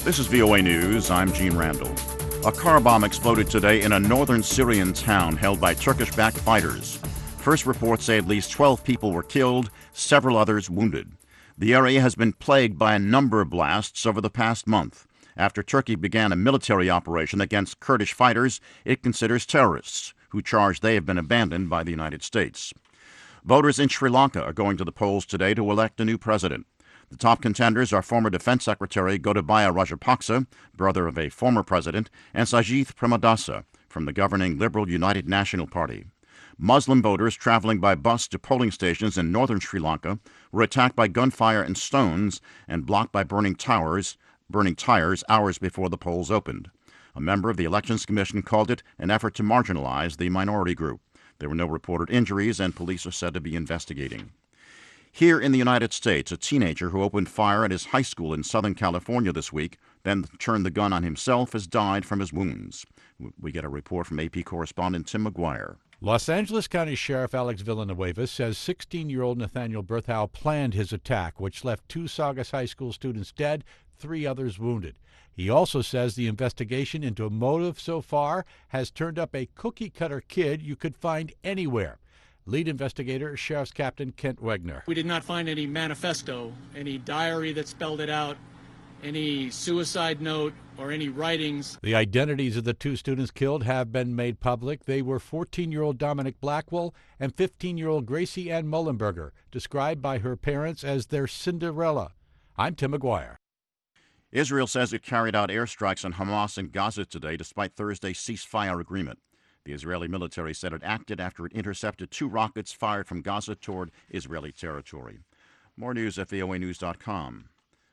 This is VOA News. I'm Gene Randall. A car bomb exploded today in a northern Syrian town held by Turkish-backed fighters. First reports say at least 12 people were killed, several others wounded. The area has been plagued by a number of blasts over the past month. After Turkey began a military operation against Kurdish fighters it considers terrorists, who charge they have been abandoned by the United States. Voters in Sri Lanka are going to the polls today to elect a new president. The top contenders are former Defense Secretary Gotabaya Rajapaksa, brother of a former president, and Sajith Premadasa from the governing Liberal United National Party. Muslim voters traveling by bus to polling stations in northern Sri Lanka were attacked by gunfire and stones and blocked by burning tires hours before the polls opened. A member of the Elections Commission called it an effort to marginalize the minority group. There were no reported injuries, and police are said to be investigating. Here in the United States, a teenager who opened fire at his high school in Southern California this week, then turned the gun on himself, has died from his wounds. We get a report from AP correspondent Tim McGuire. Los Angeles County Sheriff Alex Villanueva says 16-year-old Nathaniel Berthow planned his attack, which left 2 Saugus High School students dead, 3 others wounded. He also says the investigation into a motive so far has turned up a cookie-cutter kid you could find anywhere. Lead investigator, Sheriff's Captain Kent Wegner. We did not find any manifesto, any diary that spelled it out, any suicide note, or any writings. The identities of the 2 students killed have been made public. They were 14-year-old Dominic Blackwell and 15-year-old Gracie Ann Mullenberger, described by her parents as their Cinderella. I'm Tim McGuire. Israel says it carried out airstrikes on Hamas in Gaza today despite Thursday's ceasefire agreement. The Israeli military said it acted after it intercepted 2 rockets fired from Gaza toward Israeli territory. More news at voanews.com.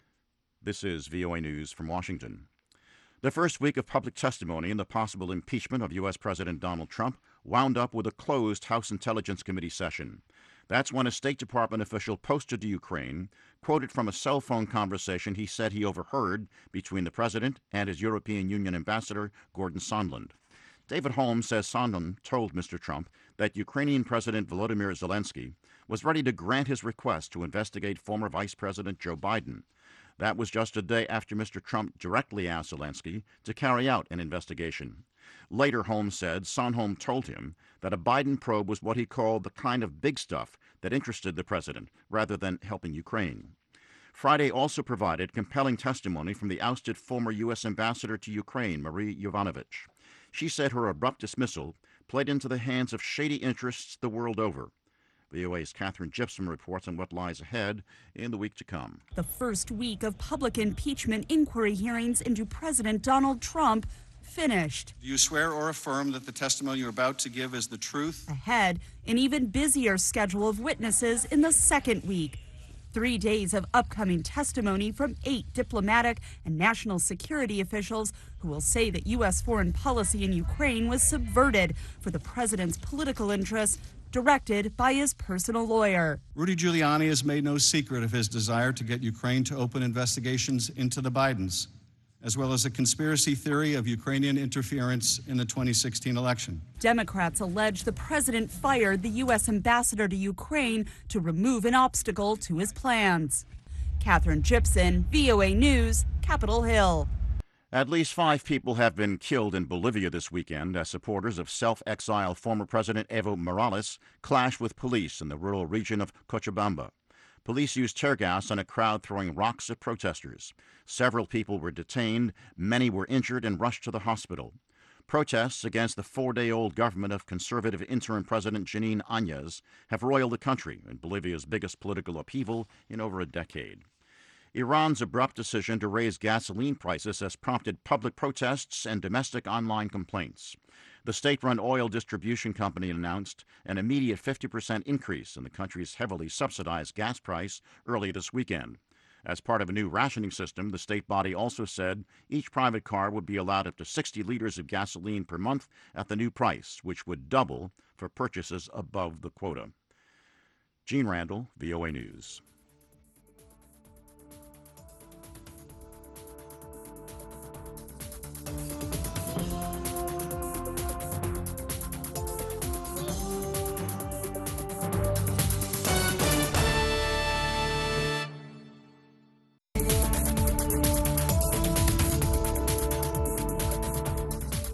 This is VOA News from Washington. The first week of public testimony in the possible impeachment of U.S. President Donald Trump wound up with a closed House Intelligence Committee session. That's when a State Department official posted to Ukraine quoted from a cell phone conversation he said he overheard between the president and his European Union ambassador, Gordon Sondland. David Holmes says Sondland told Mr. Trump that Ukrainian President Volodymyr Zelensky was ready to grant his request to investigate former Vice President Joe Biden. That was just a day after Mr. Trump directly asked Zelensky to carry out an investigation. Later, Holmes said Sondland told him that a Biden probe was what he called the kind of big stuff that interested the president, rather than helping Ukraine. Friday also provided compelling testimony from the ousted former U.S. ambassador to Ukraine, Marie Yovanovitch. She said her abrupt dismissal played into the hands of shady interests the world over. VOA's Catherine Gypsum reports on what lies ahead in the week to come. The first week of public impeachment inquiry hearings into President Donald Trump finished. Do you swear or affirm that the testimony you're about to give is the truth? Ahead, an even busier schedule of witnesses in the second week. 3 days of upcoming testimony from 8 diplomatic and national security officials who will say that U.S. foreign policy in Ukraine was subverted for the president's political interests, directed by his personal lawyer. Rudy Giuliani has made no secret of his desire to get Ukraine to open investigations into the Bidens, as well as a conspiracy theory of Ukrainian interference in the 2016 election. Democrats allege the president fired the U.S. ambassador to Ukraine to remove an obstacle to his plans. Catherine Gypsum, VOA News, Capitol Hill. At least 5 people have been killed in Bolivia this weekend as supporters of self-exiled former President Evo Morales clashed with police in the rural region of Cochabamba. Police used tear gas on a crowd throwing rocks at protesters. Several people were detained, many were injured and rushed to the hospital. Protests against the 4-day-old government of conservative interim President Jeanine Áñez have roiled the country in Bolivia's biggest political upheaval in over a decade. Iran's abrupt decision to raise gasoline prices has prompted public protests and domestic online complaints. The state-run oil distribution company announced an immediate 50% increase in the country's heavily subsidized gas price early this weekend. As part of a new rationing system, the state body also said each private car would be allowed up to 60 liters of gasoline per month at the new price, which would double for purchases above the quota. Gene Randall, VOA News.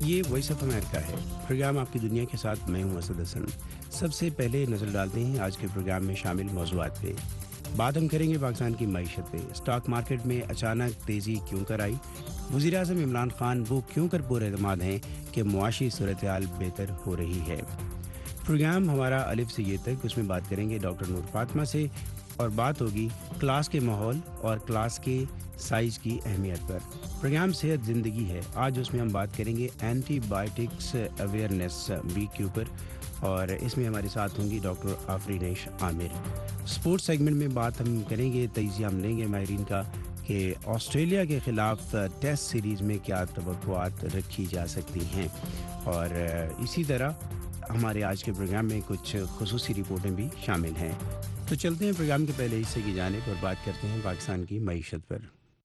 یہ voice of America ہے، programme آپ کی دنیا کے ساتھ میں ہوں اسد حسن۔ سب سے پہلے نظر ڈالتے ہیں آج کے پروگرام میں شامل موضوعات پہ۔ بات ہم کریں گے پاکستان کی معیشت پہ، اسٹاک مارکیٹ میں اچانک تیزی کیوں کر آئی، وزیر اعظم عمران خان وہ کیوں کر پورے اعتماد ہیں کہ معاشی صورتحال بہتر ہو رہی ہے۔ پروگرام ہمارا الف سے یہ تک، اس میں بات کریں گے ڈاکٹر نور فاطمہ سے، اور بات ہوگی کلاس کے ماحول اور کلاس کے سائز کی اہمیت پر۔ پروگرام صحت زندگی ہے، آج اس میں ہم بات کریں گے اینٹی بائیوٹکس اویئرنیس ویک کے اوپر، اور اس میں ہمارے ساتھ ہوں گی doctor Afrinish Aamir. Sports segment میں بات ہم کریں گے، تجزیہ ہم لیں گے ماہرین کا کہ آسٹریلیا کے خلاف ٹیسٹ سیریز میں کیا توقعات رکھی جا سکتی ہیں، اور اسی طرح ہمارے آج کے پروگرام میں کچھ خصوصی رپورٹیں بھی شامل ہیں۔ تو چلتے ہیں پروگرام کے پہلے حصے کی جانب اور بات کرتے ہیں پاکستان کی معیشت پر۔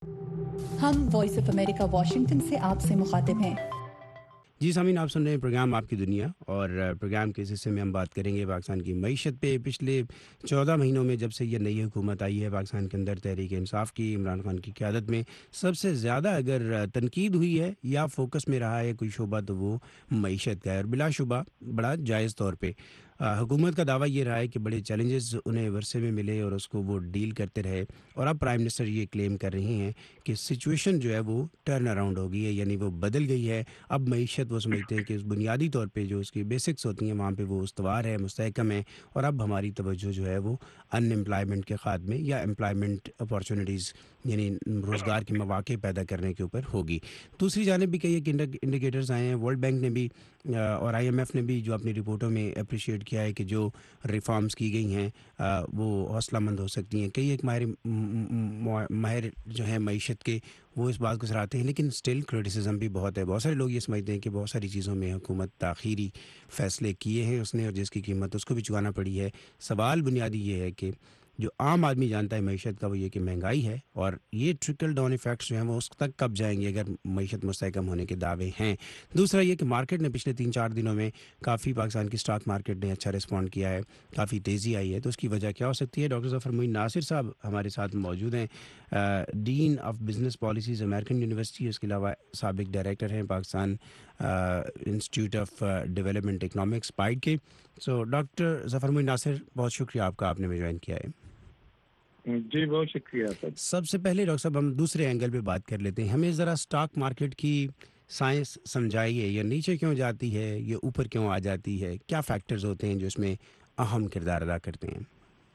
ہم وائس آف امریکہ واشنگٹن سے آپ سے مخاطب ہیں۔ جی سامعین، آپ سن رہے ہیں پروگرام آپ کی دنیا، اور پروگرام کے اس حصے میں ہم بات کریں گے پاکستان کی معیشت پہ۔ پچھلے 14 مہینوں میں جب سے یہ نئی حکومت آئی ہے پاکستان کے اندر تحریک انصاف کی، عمران خان کی قیادت میں، سب سے زیادہ اگر تنقید ہوئی ہے یا فوکس میں رہا ہے کوئی شعبہ تو وہ معیشت کا ہے، اور بلا شبہ بڑا جائز طور پہ حکومت کا دعویٰ یہ رہا ہے کہ بڑے چیلنجز انہیں ورثے میں ملے اور اس کو وہ ڈیل کرتے رہے، اور اب پرائم منسٹر یہ کلیم کر رہی ہیں کہ سچویشن جو ہے وہ ٹرن اراؤنڈ ہو گئی ہے، یعنی وہ بدل گئی ہے۔ اب معیشت وہ سمجھتے ہیں کہ اس بنیادی طور پہ جو اس کی بیسکس ہوتی ہیں وہاں پہ وہ استوار ہے، مستحکم ہے، اور اب ہماری توجہ جو ہے وہ ان امپلائمنٹ کے خاتمے یا امپلائمنٹ اپارچونیٹیز یعنی روزگار کے مواقع پیدا کرنے کے اوپر ہوگی۔ دوسری جانب بھی کئی ایک انڈیکیٹرز آئے ہیں، ورلڈ بینک نے بھی اور آئی ایم ایف نے بھی جو اپنی رپورٹوں میں اپریشیٹ کیا ہے کہ جو ریفارمز کی گئی ہیں وہ حوصلہ مند ہو سکتی ہیں۔ کئی ایک ماہر جو ہیں معیشت کے وہ اس بات کو سراہتے ہیں، لیکن سٹل کرٹیسزم بھی بہت ہے۔ بہت سارے لوگ یہ سمجھتے ہیں کہ بہت ساری چیزوں میں حکومت تاخیری فیصلے کیے ہیں اس نے، اور جس کی قیمت اس کو بھی چکانا پڑی ہے۔ سوال بنیادی یہ ہے کہ جو عام آدمی جانتا ہے معیشت کا وہ یہ کہ مہنگائی ہے، اور یہ ٹرکل ڈاؤن ایفیکٹس جو ہیں وہ اس تک کب جائیں گے اگر معیشت مستحکم ہونے کے دعوے ہیں۔ دوسرا یہ کہ مارکیٹ نے پچھلے 3-4 دنوں میں کافی پاکستان کی اسٹاک مارکیٹ نے اچھا رسپونڈ کیا ہے، کافی تیزی آئی ہے، تو اس کی وجہ کیا ہو سکتی ہے؟ ڈاکٹر ظفر معین ناصر صاحب ہمارے ساتھ موجود ہیں، dean of business policies American university, اس کے علاوہ سابق ڈائریکٹر ہیں Pakistan institute of development economics PIDE کے۔ سو ڈاکٹر ظفر معین ناصر، بہت شکریہ آپ کا، آپ نے ہمیں جوائن کیا ہے۔ جی بہت شکریہ سر۔ سب سے پہلے ڈاکٹر صاحب ہم دوسرے اینگل پہ بات کر لیتے ہیں، ہمیں ذرا اسٹاک مارکیٹ کی سائنس سمجھائیے، یہ نیچے کیوں جاتی ہے، یہ اوپر کیوں آ جاتی ہے، کیا فیکٹرز ہوتے ہیں جو اس میں اہم کردار ادا کرتے ہیں؟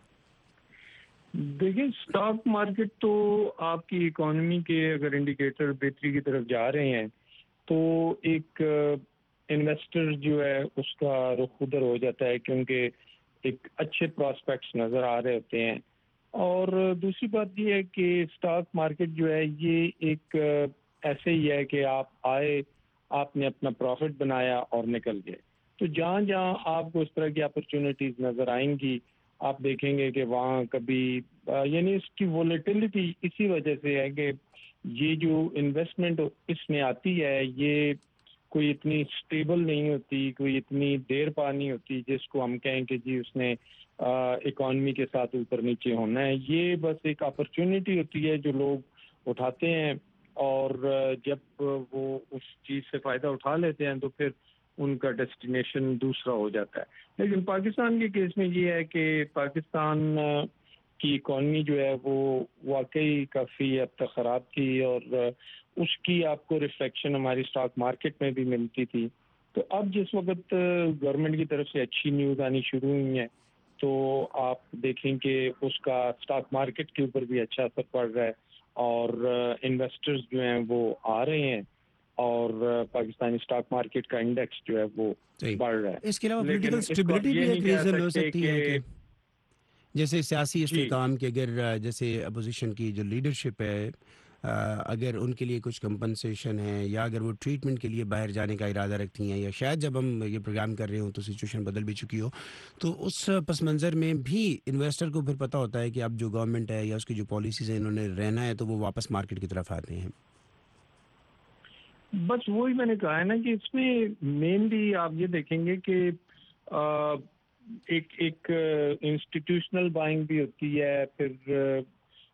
دیکھیں، اسٹاک مارکیٹ تو آپ کی اکانومی کے اگر انڈیکیٹر بہتری کی طرف جا رہے ہیں تو ایک انویسٹر جو ہے اس کا رخ ادھر ہو جاتا ہے، کیونکہ ایک اچھے پراسپیکٹس نظر آ رہے ہوتے ہیں۔ اور دوسری بات یہ ہے کہ اسٹاک مارکیٹ جو ہے یہ ایک ایسے ہی ہے کہ آپ آئے، آپ نے اپنا پروفٹ بنایا اور نکل گئے، تو جہاں جہاں آپ کو اس طرح کی اپرچونیٹیز نظر آئیں گی آپ دیکھیں گے کہ وہاں کبھی یعنی اس کی وولیٹیلٹی اسی وجہ سے ہے کہ یہ جو انویسٹمنٹ اس میں آتی ہے یہ کوئی اتنی سٹیبل نہیں ہوتی، کوئی اتنی دیر پا نہیں ہوتی جس کو ہم کہیں کہ جی اس نے اکانومی کے ساتھ اوپر نیچے ہونا ہے۔ یہ بس ایک اپرچونٹی ہوتی ہے جو لوگ اٹھاتے ہیں، اور جب وہ اس چیز سے فائدہ اٹھا لیتے ہیں تو پھر ان کا ڈیسٹینیشن دوسرا ہو جاتا ہے۔ لیکن پاکستان کے کیس میں یہ ہے کہ پاکستان کی اکانومی جو ہے وہ واقعی کافی حد تک خراب تھی، اور اس کی آپ کو ریفلیکشن ہماری اسٹاک مارکیٹ میں بھی ملتی تھی۔ تو اب جس وقت گورنمنٹ کی طرف سے اچھی نیوز آنی شروع ہوئی ہیں تو آپ دیکھیں کہ اس کا اسٹاک مارکیٹ کے اوپر بھی اچھا اثر پڑ رہا ہے، اور انویسٹرز جو ہیں وہ آ رہے ہیں، اور پاکستانی اسٹاک مارکیٹ کا انڈیکس جو ہے وہ بڑھ رہا ہے۔ اس کے علاوہ پولیٹیکل اسٹیبلٹی بھی ایک ریزن ہو سکتی ہے کہ جیسے سیاسی استحکام کے اگر جیسے اپوزیشن کی جو لیڈرشپ ہے اگر ان کے لیے کچھ کمپنسیشن ہے، یا اگر وہ ٹریٹمنٹ کے لیے باہر جانے کا ارادہ رکھتی ہیں، یا شاید جب ہم یہ پروگرام کر رہے ہوں تو سچویشن بدل بھی چکی ہو، تو اس پس منظر میں بھی انویسٹر کو پھر پتہ ہوتا ہے کہ اب جو گورنمنٹ ہے یا اس کی جو پالیسیز ہیں انہوں نے رہنا ہے، تو وہ واپس مارکیٹ کی طرف آتے ہیں۔ بس وہی میں نے کہا ہے نا کہ اس میں مینلی آپ یہ دیکھیں گے کہ ایک انسٹیٹیوشنل بائنگ بھی ہوتی ہے، پھر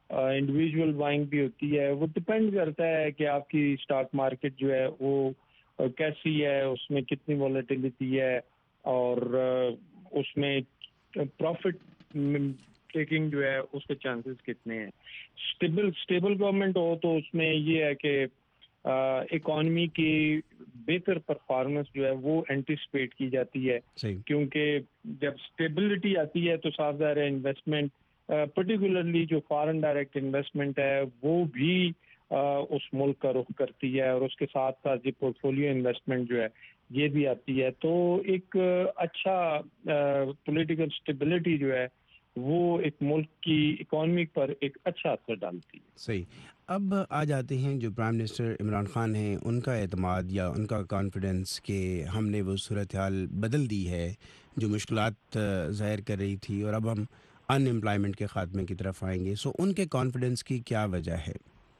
انڈیویجول بائنگ بھی ہوتی ہے۔ وہ ڈپینڈ کرتا ہے کہ آپ کی اسٹاک مارکیٹ جو ہے وہ کیسی ہے, اس میں کتنی والیٹیلیٹی ہے, اور اس میں پروفٹ ٹیکنگ جو ہے اس کے چانسز کتنے ہیں. اسٹیبل گورنمنٹ ہو تو اس میں یہ ہے کہ اکانومی کی بہتر پرفارمنس جو ہے وہ اینٹیسپیٹ کی جاتی ہے, کیونکہ جب اسٹیبلٹی آتی ہے تو صاف ظاہر ہے انویسٹمنٹ, پرٹیکولرلی جو فارن ڈائریکٹ انویسٹمنٹ ہے وہ بھی اس ملک کا رخ کرتی ہے, اور اس کے ساتھ ساتھ یہ پورٹ فولیو انویسٹمنٹ جو ہے یہ بھی آتی ہے. تو ایک اچھا پولیٹیکل اسٹیبلٹی جو ہے وہ ایک ملک کی اکانومی پر ایک اچھا اثر ڈالتی ہے. صحیح. اب آ جاتے ہیں جو پرائم منسٹر عمران خان ہیں, ان کا اعتماد یا ان کا کانفیڈنس کہ ہم نے وہ صورتحال بدل دی ہے جو مشکلات ظاہر کر رہی تھی, اور اب ہم ان امپلائمنٹ کے خاتمے کی طرف آئیں گے. سو ان کے کانفیڈنس کی کیا وجہ ہے؟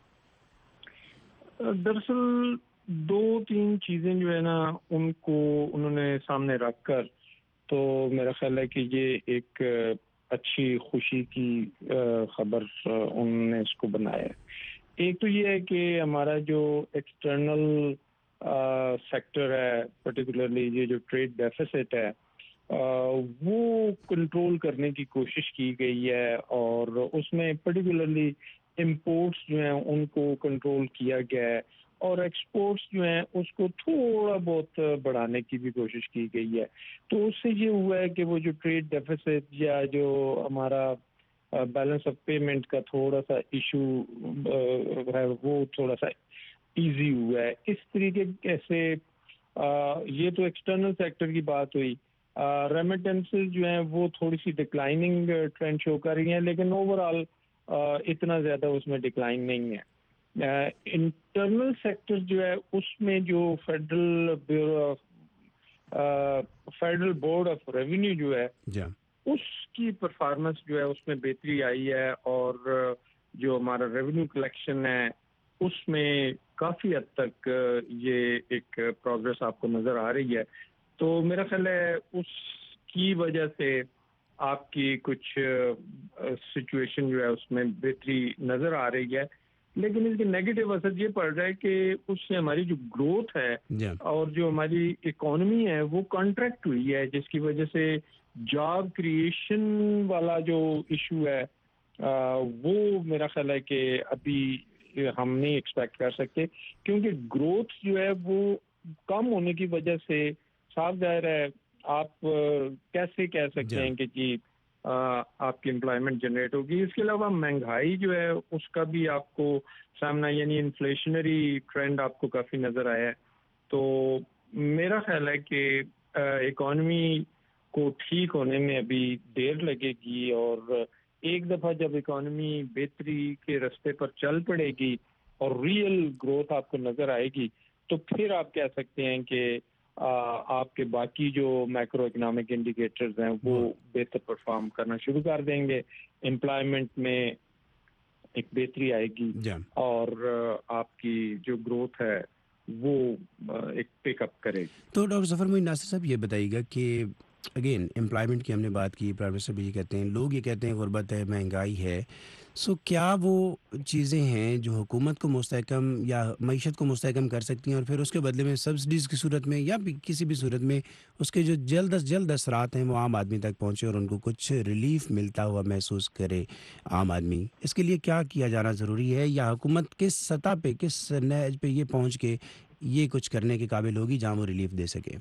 دراصل 2-3 چیزیں جو ہے نا ان کو انہوں نے سامنے رکھ کر, تو میرا خیال ہے کہ یہ ایک اچھی خوشی کی خبر انہوں نے اس کو بنایا ہے. ایک تو یہ ہے کہ ہمارا جو ایکسٹرنل سیکٹر ہے, پرٹیکولرلی یہ جو ٹریڈ ڈیفیسٹ ہے, وہ کنٹرول کرنے کی کوشش کی گئی ہے, اور اس میں پرٹیکولرلی امپورٹس جو ہیں ان کو کنٹرول کیا گیا ہے, اور ایکسپورٹس جو ہیں اس کو تھوڑا بہت بڑھانے کی بھی کوشش کی گئی ہے. تو اس سے یہ ہوا ہے کہ وہ جو ٹریڈ ڈیفیسٹ یا جو ہمارا بیلنس آف پیمنٹ کا تھوڑا سا ایشو ہے وہ تھوڑا سا ایزی ہوا ہے. اس طریقے سے یہ تو ایکسٹرنل سیکٹر کی بات ہوئی. ریمیٹنسز جو ہیں وہ تھوڑی سی ڈکلائننگ ٹرینڈ شو کر رہی ہیں, لیکن اوور آل اتنا زیادہ اس میں ڈکلائن نہیں ہے. انٹرنل سیکٹر جو ہے اس میں جو فیڈرل بورڈ آف ریونیو جو ہے اس کی پرفارمنس جو ہے اس میں بہتری آئی ہے, اور جو ہمارا ریونیو کلیکشن ہے اس میں کافی حد تک یہ ایک پروگرس آپ کو نظر آ رہی ہے. تو میرا خیال ہے اس کی وجہ سے آپ کی کچھ سچویشن جو ہے اس میں بہتری نظر آ رہی ہے. لیکن اس کے نیگیٹو اثر یہ پڑ رہا ہے کہ اس سے ہماری جو گروتھ ہے اور جو ہماری اکانومی ہے وہ کانٹریکٹ ہوئی ہے, جس کی وجہ سے جاب کریشن والا جو ایشو ہے وہ میرا خیال ہے کہ ابھی ہم نہیں ایکسپیکٹ کر سکتے, کیونکہ گروتھ جو ہے وہ کم ہونے کی وجہ سے صاف ظاہر ہے آپ کیسے کہہ سکتے ہیں کہ جی آپ کی امپلائمنٹ جنریٹ ہوگی. اس کے علاوہ مہنگائی جو ہے اس کا بھی آپ کو سامنا, یعنی انفلیشنری ٹرینڈ آپ کو کافی نظر آیا ہے. تو میرا خیال ہے کہ اکانومی کو ٹھیک ہونے میں ابھی دیر لگے گی, اور ایک دفعہ جب اکانومی بہتری کے راستے پر چل پڑے گی اور ریئل گروتھ آپ کو نظر آئے گی, تو پھر آپ کہہ سکتے ہیں کہ آپ کے باقی جو میکرو اکنامک انڈیکیٹرز ہیں وہ بہتر پرفارم کرنا شروع کر دیں گے, امپلائمنٹ میں ایک بہتری آئے گی, اور آپ کی جو گروتھ ہے وہ ایک پک اپ کرے گی. تو ڈاکٹر ظفر معین ناصر صاحب یہ بتائیے گا کہ اگین امپلائمنٹ کی ہم نے بات کی, پرائیویٹ صاحب یہ کہتے ہیں, لوگ یہ کہتے ہیں غربت ہے, مہنگائی ہے. سو کیا وہ چیزیں ہیں جو حکومت کو مستحکم یا معیشت کو مستحکم کر سکتی ہیں, اور پھر اس کے بدلے میں سبسڈیز کی صورت میں یا کسی بھی صورت میں اس کے جو جلد از جلد اثرات ہیں وہ عام آدمی تک پہنچے اور ان کو کچھ ریلیف ملتا ہوا محسوس کرے عام آدمی؟ اس کے لیے کیا کیا جانا ضروری ہے, یا حکومت کس سطح پہ, کس نہج پہ یہ پہنچ کے یہ کچھ کرنے کے قابل ہوگی جہاں وہ ریلیف دے سکے؟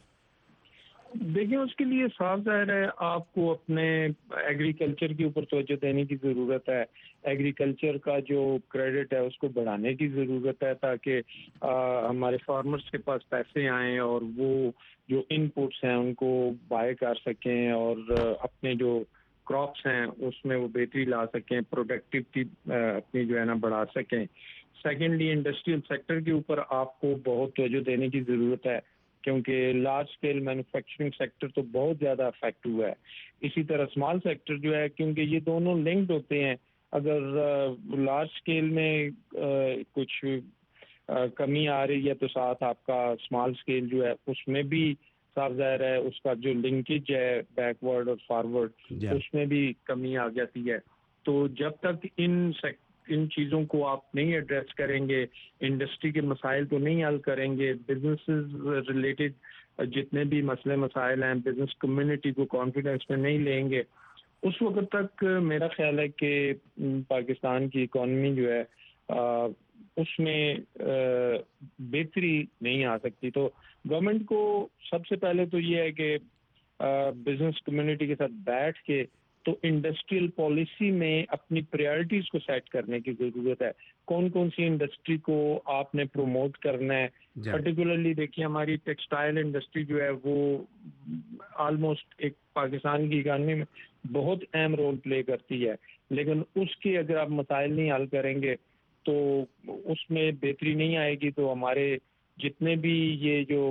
دیکھیں, اس کے لیے صاف ظاہر ہے آپ کو اپنے ایگریکلچر کے اوپر توجہ دینے کی ضرورت ہے. ایگریکلچر کا جو کریڈٹ ہے اس کو بڑھانے کی ضرورت ہے, تاکہ ہمارے فارمرز کے پاس پیسے آئیں اور وہ جو ان پٹس ہیں ان کو بائی کر سکیں, اور اپنے جو کراپس ہیں اس میں وہ بہتری لا سکیں, پروڈکٹیوٹی اپنی جو ہے نا بڑھا سکیں. سیکنڈلی, انڈسٹریل سیکٹر کے اوپر آپ کو بہت توجہ دینے کی ضرورت ہے, کیونکہ لارج اسکیل مینوفیکچرنگ سیکٹر تو بہت زیادہ افیکٹ ہوا ہے. اسی طرح اسمال سیکٹر جو ہے, کیونکہ یہ دونوں لنکڈ ہوتے ہیں. اگر لارج اسکیل میں کچھ کمی آ رہی ہے تو ساتھ آپ کا اسمال اسکیل جو ہے اس میں بھی صاف ظاہر ہے اس کا جو لنکیج ہے بیکورڈ اور فارورڈ اس میں بھی کمی آ جاتی ہے. تو جب تک ان ان چیزوں کو آپ نہیں ایڈریس کریں گے، انڈسٹری کے مسائل کو نہیں حل کریں گے، بزنسز ریلیٹڈ جتنے بھی مسئلے مسائل ہیں بزنس کمیونٹی کو کانفیڈنس میں نہیں لیں گے، اس وقت تک میرا خیال ہے کہ پاکستان کی اکانومی جو ہے اس میں بہتری نہیں آ سکتی. تو گورنمنٹ کو سب سے پہلے تو یہ ہے کہ بزنس کمیونٹی کے ساتھ بیٹھ کے تو انڈسٹریل پالیسی میں اپنی پریارٹیز کو سیٹ کرنے کی ضرورت ہے. کون کون سی انڈسٹری کو آپ نے پروموٹ کرنا ہے. پرٹیکولرلی دیکھیے ہماری ٹیکسٹائل انڈسٹری جو ہے وہ آلموسٹ ایک پاکستان کی اکانومی میں بہت اہم رول پلے کرتی ہے، لیکن اس کے اگر آپ مسائل نہیں حل کریں گے تو اس میں بہتری نہیں آئے گی. تو ہمارے جتنے بھی یہ جو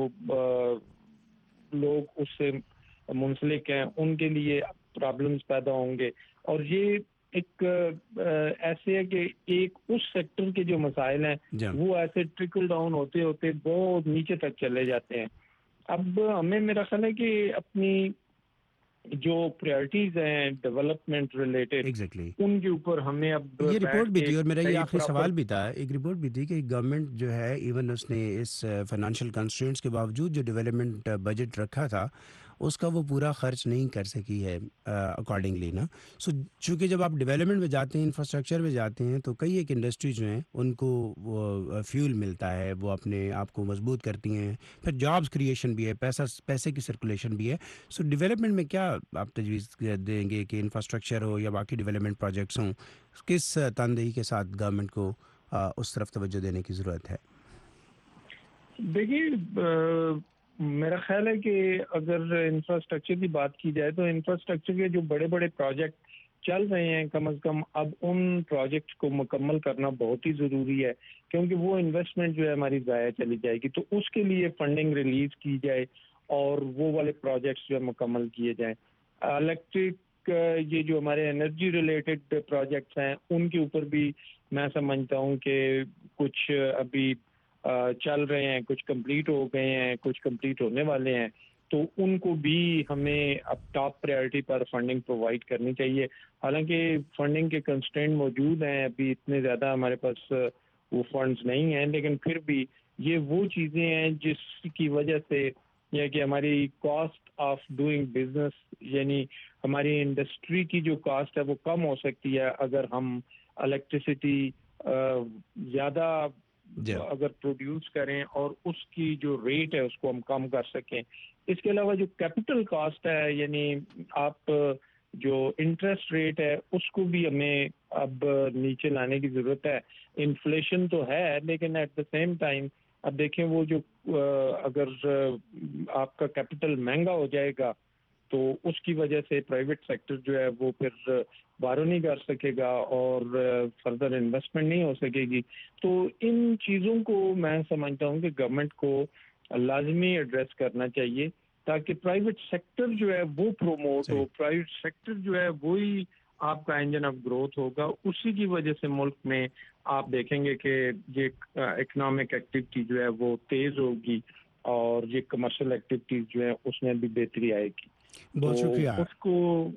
لوگ اس سے منسلک ہیں ان کے لیے پرابلمز پیدا ہوں گے. اور یہ ایک ایسے ہے کہ ایک اس سیکٹر کے جو مسائل ہیں وہ ایسے ٹرکل ڈاؤن ہوتے ہوتے بہت نیچے تک چلے جاتے ہیں. اب ہمیں میرا خیال ہے کہ اپنی جو پریارٹیز ہیں ڈیولپمنٹ ریلیٹڈ ان کے اوپر ہمیں اب یہ رپورٹ بھی تھی، اور میرا یہ آخری سوال بھی تھا، ایک رپورٹ بھی تھی کہ گورنمنٹ جو ہے ایون اس نے اس فائنانشیل کنسٹرینٹس کے باوجود جو ڈیولپمنٹ بجٹ رکھا تھا اس کا وہ پورا خرچ نہیں کر سکی ہے اکارڈنگلی نا. سو چونکہ جب آپ ڈیولپمنٹ میں جاتے ہیں، انفراسٹرکچر میں جاتے ہیں، تو کئی ایک انڈسٹری جو ہیں ان کو وہ فیول ملتا ہے، وہ اپنے آپ کو مضبوط کرتی ہیں، پھر جابس کریشن بھی ہے، پیسے کی سرکولیشن بھی ہے. سو ڈیولپمنٹ میں کیا آپ تجویز دیں گے کہ انفراسٹرکچر ہو یا باقی ڈیولپمنٹ پروجیکٹس ہوں، کس تندہی کے ساتھ گورنمنٹ کو اس طرف توجہ دینے کی ضرورت ہے؟ دیکھیے میرا خیال ہے کہ اگر انفراسٹرکچر کی بات کی جائے تو انفراسٹرکچر کے جو بڑے بڑے پروجیکٹ چل رہے ہیں کم از کم اب ان پروجیکٹس کو مکمل کرنا بہت ہی ضروری ہے، کیونکہ وہ انویسٹمنٹ جو ہے ہماری ضائع چلی جائے گی. تو اس کے لیے فنڈنگ ریلیز کی جائے اور وہ والے پروجیکٹس جو ہے مکمل کیے جائیں. الیکٹرک یہ جو ہمارے انرجی ریلیٹڈ پروجیکٹس ہیں ان کے اوپر بھی میں سمجھتا ہوں کہ کچھ ابھی چل رہے ہیں، کچھ کمپلیٹ ہو گئے ہیں، کچھ کمپلیٹ ہونے والے ہیں. تو ان کو بھی ہمیں اب ٹاپ پریارٹی پر فنڈنگ پرووائڈ کرنی چاہیے. حالانکہ فنڈنگ کے کنسٹرینٹ موجود ہیں، ابھی اتنے زیادہ ہمارے پاس وہ فنڈز نہیں ہیں، لیکن پھر بھی یہ وہ چیزیں ہیں جس کی وجہ سے یہ کہ ہماری کاسٹ آف ڈوئنگ بزنس یعنی ہماری انڈسٹری کی جو کاسٹ ہے وہ کم ہو سکتی ہے اگر ہم الیکٹریسٹی زیادہ اگر پروڈیوس کریں اور اس کی جو ریٹ ہے اس کو ہم کم کر سکیں. اس کے علاوہ جو کیپٹل کاسٹ ہے یعنی آپ جو انٹرسٹ ریٹ ہے اس کو بھی ہمیں اب نیچے لانے کی ضرورت ہے. انفلیشن تو ہے لیکن ایٹ دا سیم ٹائم اب دیکھیں وہ جو اگر آپ کا کیپٹل مہنگا ہو جائے گا تو اس کی وجہ سے پرائیویٹ سیکٹر جو ہے وہ پھر بارو نہیں کر سکے گا اور فردر انویسٹمنٹ نہیں ہو سکے گی. تو ان چیزوں کو میں سمجھتا ہوں کہ گورنمنٹ کو لازمی ایڈریس کرنا چاہیے تاکہ پرائیویٹ سیکٹر جو ہے وہ پروموٹ ہو. پرائیویٹ سیکٹر جو ہے وہی آپ کا انجن آف گروتھ ہوگا. اسی کی وجہ سے ملک میں آپ دیکھیں گے کہ یہ اکنامک ایکٹیویٹی جو ہے وہ تیز ہوگی اور یہ کمرشل ایکٹیویٹیز جو ہے اس میں بھی بہتری آئے گی. بہت شکریہ. اس کو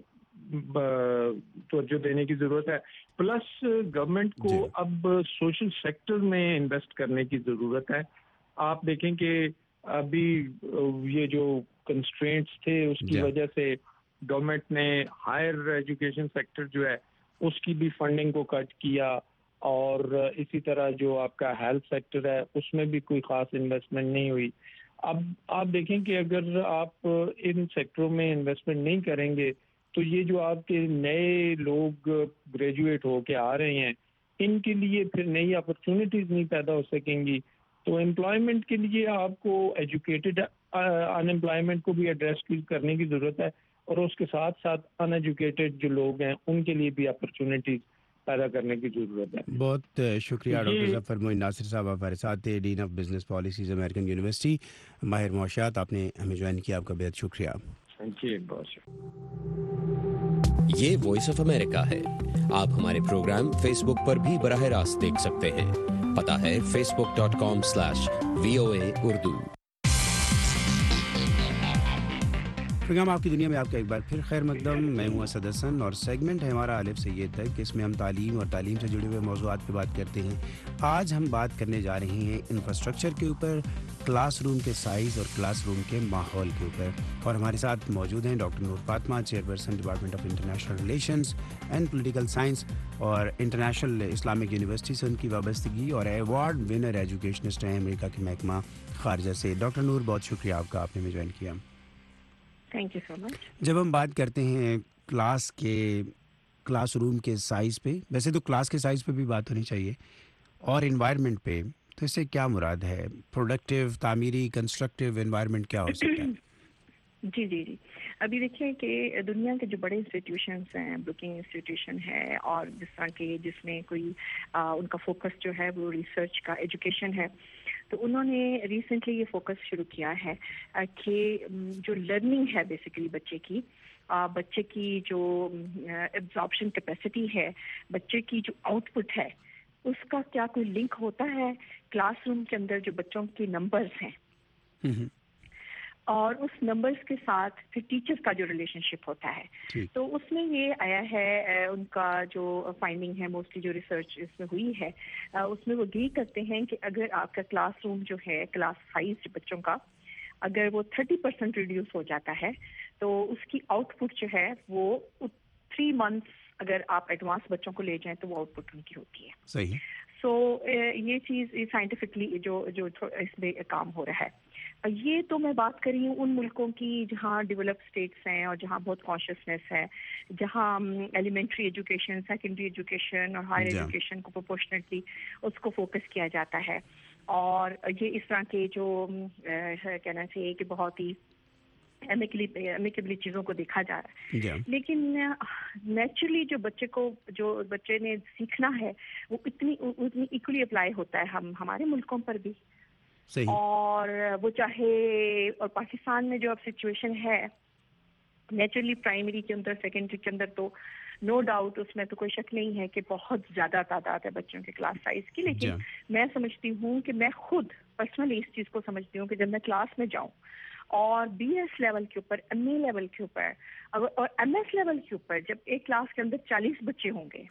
توجہ دینے کی ضرورت ہے. پلس گورنمنٹ کو اب سوشل سیکٹر میں انویسٹ کرنے کی ضرورت ہے. آپ دیکھیں کہ ابھی یہ جو کنسٹرینٹس تھے اس کی وجہ سے گورنمنٹ نے ہائر ایجوکیشن سیکٹر جو ہے اس کی بھی فنڈنگ کو کٹ کیا اور اسی طرح جو آپ کا ہیلتھ سیکٹر ہے اس میں بھی کوئی خاص انویسٹمنٹ نہیں ہوئی. اب آپ دیکھیں کہ اگر آپ ان سیکٹروں میں انویسٹمنٹ نہیں کریں گے تو یہ جو آپ کے نئے لوگ گریجویٹ ہو کے آ رہے ہیں ان کے لیے پھر نئی اپرچونٹیز نہیں پیدا ہو سکیں گی. تو امپلائمنٹ کے لیے آپ کو ایجوکیٹڈ ان امپلائمنٹ کو بھی ایڈریس کرنے کی ضرورت ہے اور اس کے ساتھ ساتھ ان ایجوکیٹڈ جو لوگ ہیں ان کے لیے بھی اپرچونٹیز پیدا کرنے کی ضرورت ہے. بہت شکریہ ڈاکٹر ظفر معین ناصر صاحب. ہمارے ساتھ تھے dean of business policies American university ماہر معاشیات. آپ نے ہمیں جوائن کیا، آپ کا بہت شکریہ. جی بہت شکریہ. یہ وائس آف امریکہ ہے. آپ ہمارے پروگرام فیس بک پر بھی براہ راست دیکھ سکتے ہیں. پتہ ہے facebook.com/VOA Urdu. پروگرام آپ کی دنیا میں آپ کا ایک بار پھر خیر مقدم. میں ہوں اسد حسن اور سیگمنٹ ہے ہمارا الف سے یہ تک, اس میں ہم تعلیم اور تعلیم سے جڑے ہوئے موضوعات پہ بات کرتے ہیں. آج ہم بات کرنے جا رہے ہیں انفراسٹرکچر کے اوپر, کلاس روم کے سائز اور کلاس روم کے ماحول کے اوپر. اور ہمارے ساتھ موجود ہیں doctor Noor Fatima, chairperson department of international relations and political science اور انٹرنیشنل اسلامک یونیورسٹی سے ان کی وابستگی, اور ایوارڈ ونر ایجوکیشنسٹ ہیں امریکہ کے محکمہ خارجہ سے. ڈاکٹر نور, بہت شکریہ آپ کا, آپ نے ہمیں جوائن کیا. Thank you so much. جب ہم بات کرتے ہیں کلاس روم کے سائز پہ, ویسے تو کلاس کے سائز پہ بھی بات ہونی چاہیے, اور انوائرمنٹ پہ, تو اس سے کیا مراد ہے؟ پروڈکٹیو, تعمیری, کنسٹرکٹیو انوائرمنٹ کیا ہو سکتا ہے؟ جی ابھی دیکھیں کہ دنیا کے جو بڑے انسٹیٹیوشنس ہیں, بروکنگ انسٹیٹیوشن ہے, اور جس طرح کے جس میں کوئی ان کا فوکس جو ہے وہ ریسرچ کا, ایجوکیشن ہے, تو انہوں نے ریسنٹلی یہ فوکس شروع کیا ہے کہ جو لرننگ ہے بیسیکلی بچے کی جو ایبزارپشن کیپیسٹی ہے, بچے کی جو آؤٹ پٹ ہے, اس کا کیا کوئی لنک ہوتا ہے کلاس روم کے اندر جو بچوں کے نمبرز ہیں اور اس نمبرز کے ساتھ پھر ٹیچر کا جو ریلیشن شپ ہوتا ہے. تو اس میں یہ آیا ہے, ان کا جو فائنڈنگ ہے موسٹلی جو ریسرچ اس میں ہوئی ہے, اس میں وہ یہی کرتے ہیں کہ اگر آپ کا کلاس روم جو ہے, کلاس سائز بچوں کا اگر وہ 30% ریڈیوس ہو جاتا ہے تو اس کی آؤٹ پٹ جو ہے وہ 3 months اگر آپ ایڈوانس بچوں کو لے جائیں تو وہ آؤٹ پٹ ان کی ہوتی ہے. صحیح. سو یہ چیز سائنٹیفکلی جو اس میں کام ہو رہا ہے. یہ تو میں بات کر رہی ہوں ان ملکوں کی جہاں ڈیولپ اسٹیٹس ہیں اور جہاں بہت کانشیسنیس ہے, جہاں ایلیمنٹری ایجوکیشن, سیکنڈری ایجوکیشن اور ہائر ایجوکیشن کو پروپورشنٹلی اس کو فوکس کیا جاتا ہے. اور یہ اس طرح کے جو کہنا چاہیے کہ بہت ہی امیکیبلی چیزوں کو دیکھا جا رہا ہے. لیکن نیچرلی جو بچے نے سیکھنا ہے وہ اتنی ایکولی اپلائی ہوتا ہے ہمارے ملکوں پر بھی. صحیح. اور وہ چاہے, اور پاکستان میں جو اب سچویشن ہے نیچرلی پرائمری کے اندر, سیکنڈری کے اندر, تو نو ڈاؤٹ اس میں تو کوئی شک نہیں ہے کہ بہت زیادہ تعداد ہے بچوں کے کلاس سائز کی. لیکن میں سمجھتی ہوں کہ میں خود پرسنلی اس چیز کو سمجھتی ہوں کہ جب میں کلاس میں جاؤں اور بی ایس لیول کے اوپر, ایم اے لیول کے اوپر اور ایم ایس لیول کے اوپر جب ایک کلاس کے اندر 40 بچے ہوں گے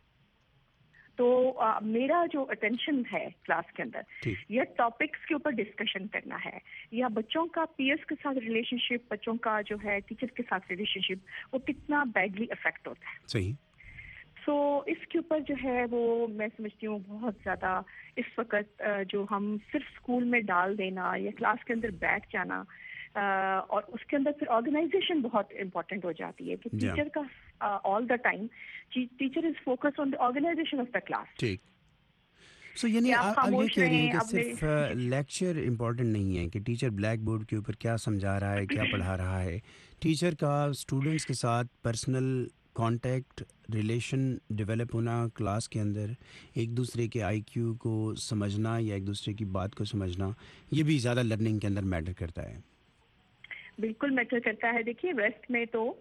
تو میرا جو اٹینشن ہے کلاس کے اندر یا ٹاپکس کے اوپر ڈسکشن کرنا ہے, یا بچوں کا پیئرس کے ساتھ ریلیشن شپ, بچوں کا جو ہے ٹیچر کے ساتھ ریلیشن شپ, وہ کتنا بیڈلی افیکٹ ہوتا ہے. صحیح. سو اس کے اوپر جو ہے وہ میں سمجھتی ہوں بہت زیادہ اس وقت جو ہم صرف اسکول میں ڈال دینا یا کلاس کے اندر بیٹھ جانا, اور اس کے اندر پھر آرگنائزیشن بہت امپورٹنٹ ہو جاتی ہے کہ ٹیچر کا all the time teacher is focus on the organisation of the class. ٹھیک. سو یعنی آپ یہ کہہ رہی ہیں کہ صرف لیکچر امپورٹنٹ نہیں ہے کہ ٹیچر بلیک بورڈ کے اوپر کیا سمجھا رہا ہے, کیا پڑھا رہا ہے. ٹیچر کا اسٹوڈنٹس کے ساتھ پرسنل کانٹیکٹ, ریلیشن ڈیولپ ہونا کلاس کے اندر, ایک دوسرے کے آئی کیو کو سمجھنا یا ایک دوسرے کی بات کو سمجھنا, یہ بھی زیادہ لرننگ کے اندر میٹر کرتا ہے. بالکل میٹر کرتا ہے. دیکھیے ویسٹ میں تو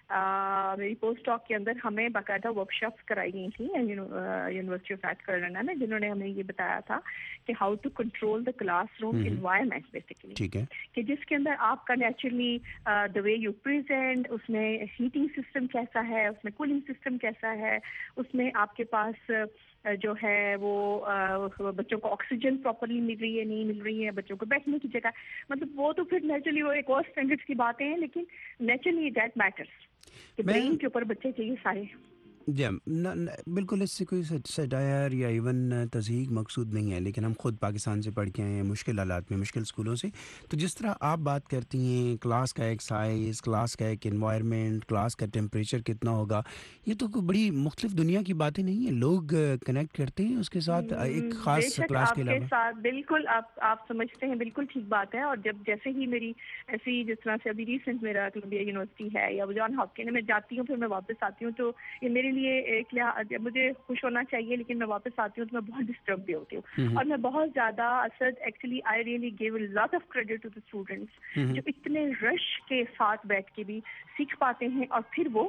میری پوسٹ ڈاک کے اندر ہمیں باقاعدہ ورکشاپس کرائی گئی تھیں یونیورسٹی آف نارتھ کیرولینا میں, جنہوں نے ہمیں یہ بتایا تھا کہ how to control the class room environment basically. ٹھیک ہے. کہ جس کے اندر آپ کا naturally the way you present, اس میں ہیٹنگ سسٹم کیسا ہے, اس میں کولنگ سسٹم کیسا ہے, اس میں آپ کے پاس جو ہے وہ بچوں کو آکسیجن پراپرلی مل رہی ہے, نہیں مل رہی ہے, بچوں کو بیٹھنے کی جگہ, مطلب وہ تو پھر نیچرلی وہ ایک اور اسٹینڈرڈس کی باتیں ہیں, لیکن نیچرلی دیٹ میٹرس کہ برین کے اوپر بچے چاہیے سارے. جی بالکل, اس سے کوئی سٹائر یا ایون تضحیق مقصود نہیں ہے, لیکن ہم خود پاکستان سے پڑھ کے آئے ہیں مشکل حالات میں, مشکل اسکولوں سے. تو جس طرح آپ بات کرتی ہیں کلاس کا ایک سائز, کلاس کا ایک انوائرمنٹ, کلاس کا ٹیمپریچر کتنا ہوگا, یہ تو کوئی بڑی مختلف دنیا کی باتیں نہیں ہیں. لوگ کنیکٹ کرتے ہیں اس کے ساتھ ایک خاص کلاس کے علاوہ. بالکل آپ سمجھتے ہیں, بالکل ٹھیک بات ہے. اور جب جیسے ہی میری ایسی جس طرح سے ابھی ریسنٹ میرا کولمبیا یونیورسٹی ہے یا جان ہاپکن میں جاتی ہوں, پھر میں واپس آتی ہوں, تو یہ میرے لیے ایک مجھے خوش ہونا چاہیے, لیکن میں واپس آتی ہوں تو میں بہت ڈسٹرب بھی ہوتی ہوں. اور میں بہت زیادہ actually I really give a lot of credit to the students جو اتنے رش کے ساتھ بیٹھ کے بھی سیکھ پاتے ہیں, اور پھر وہ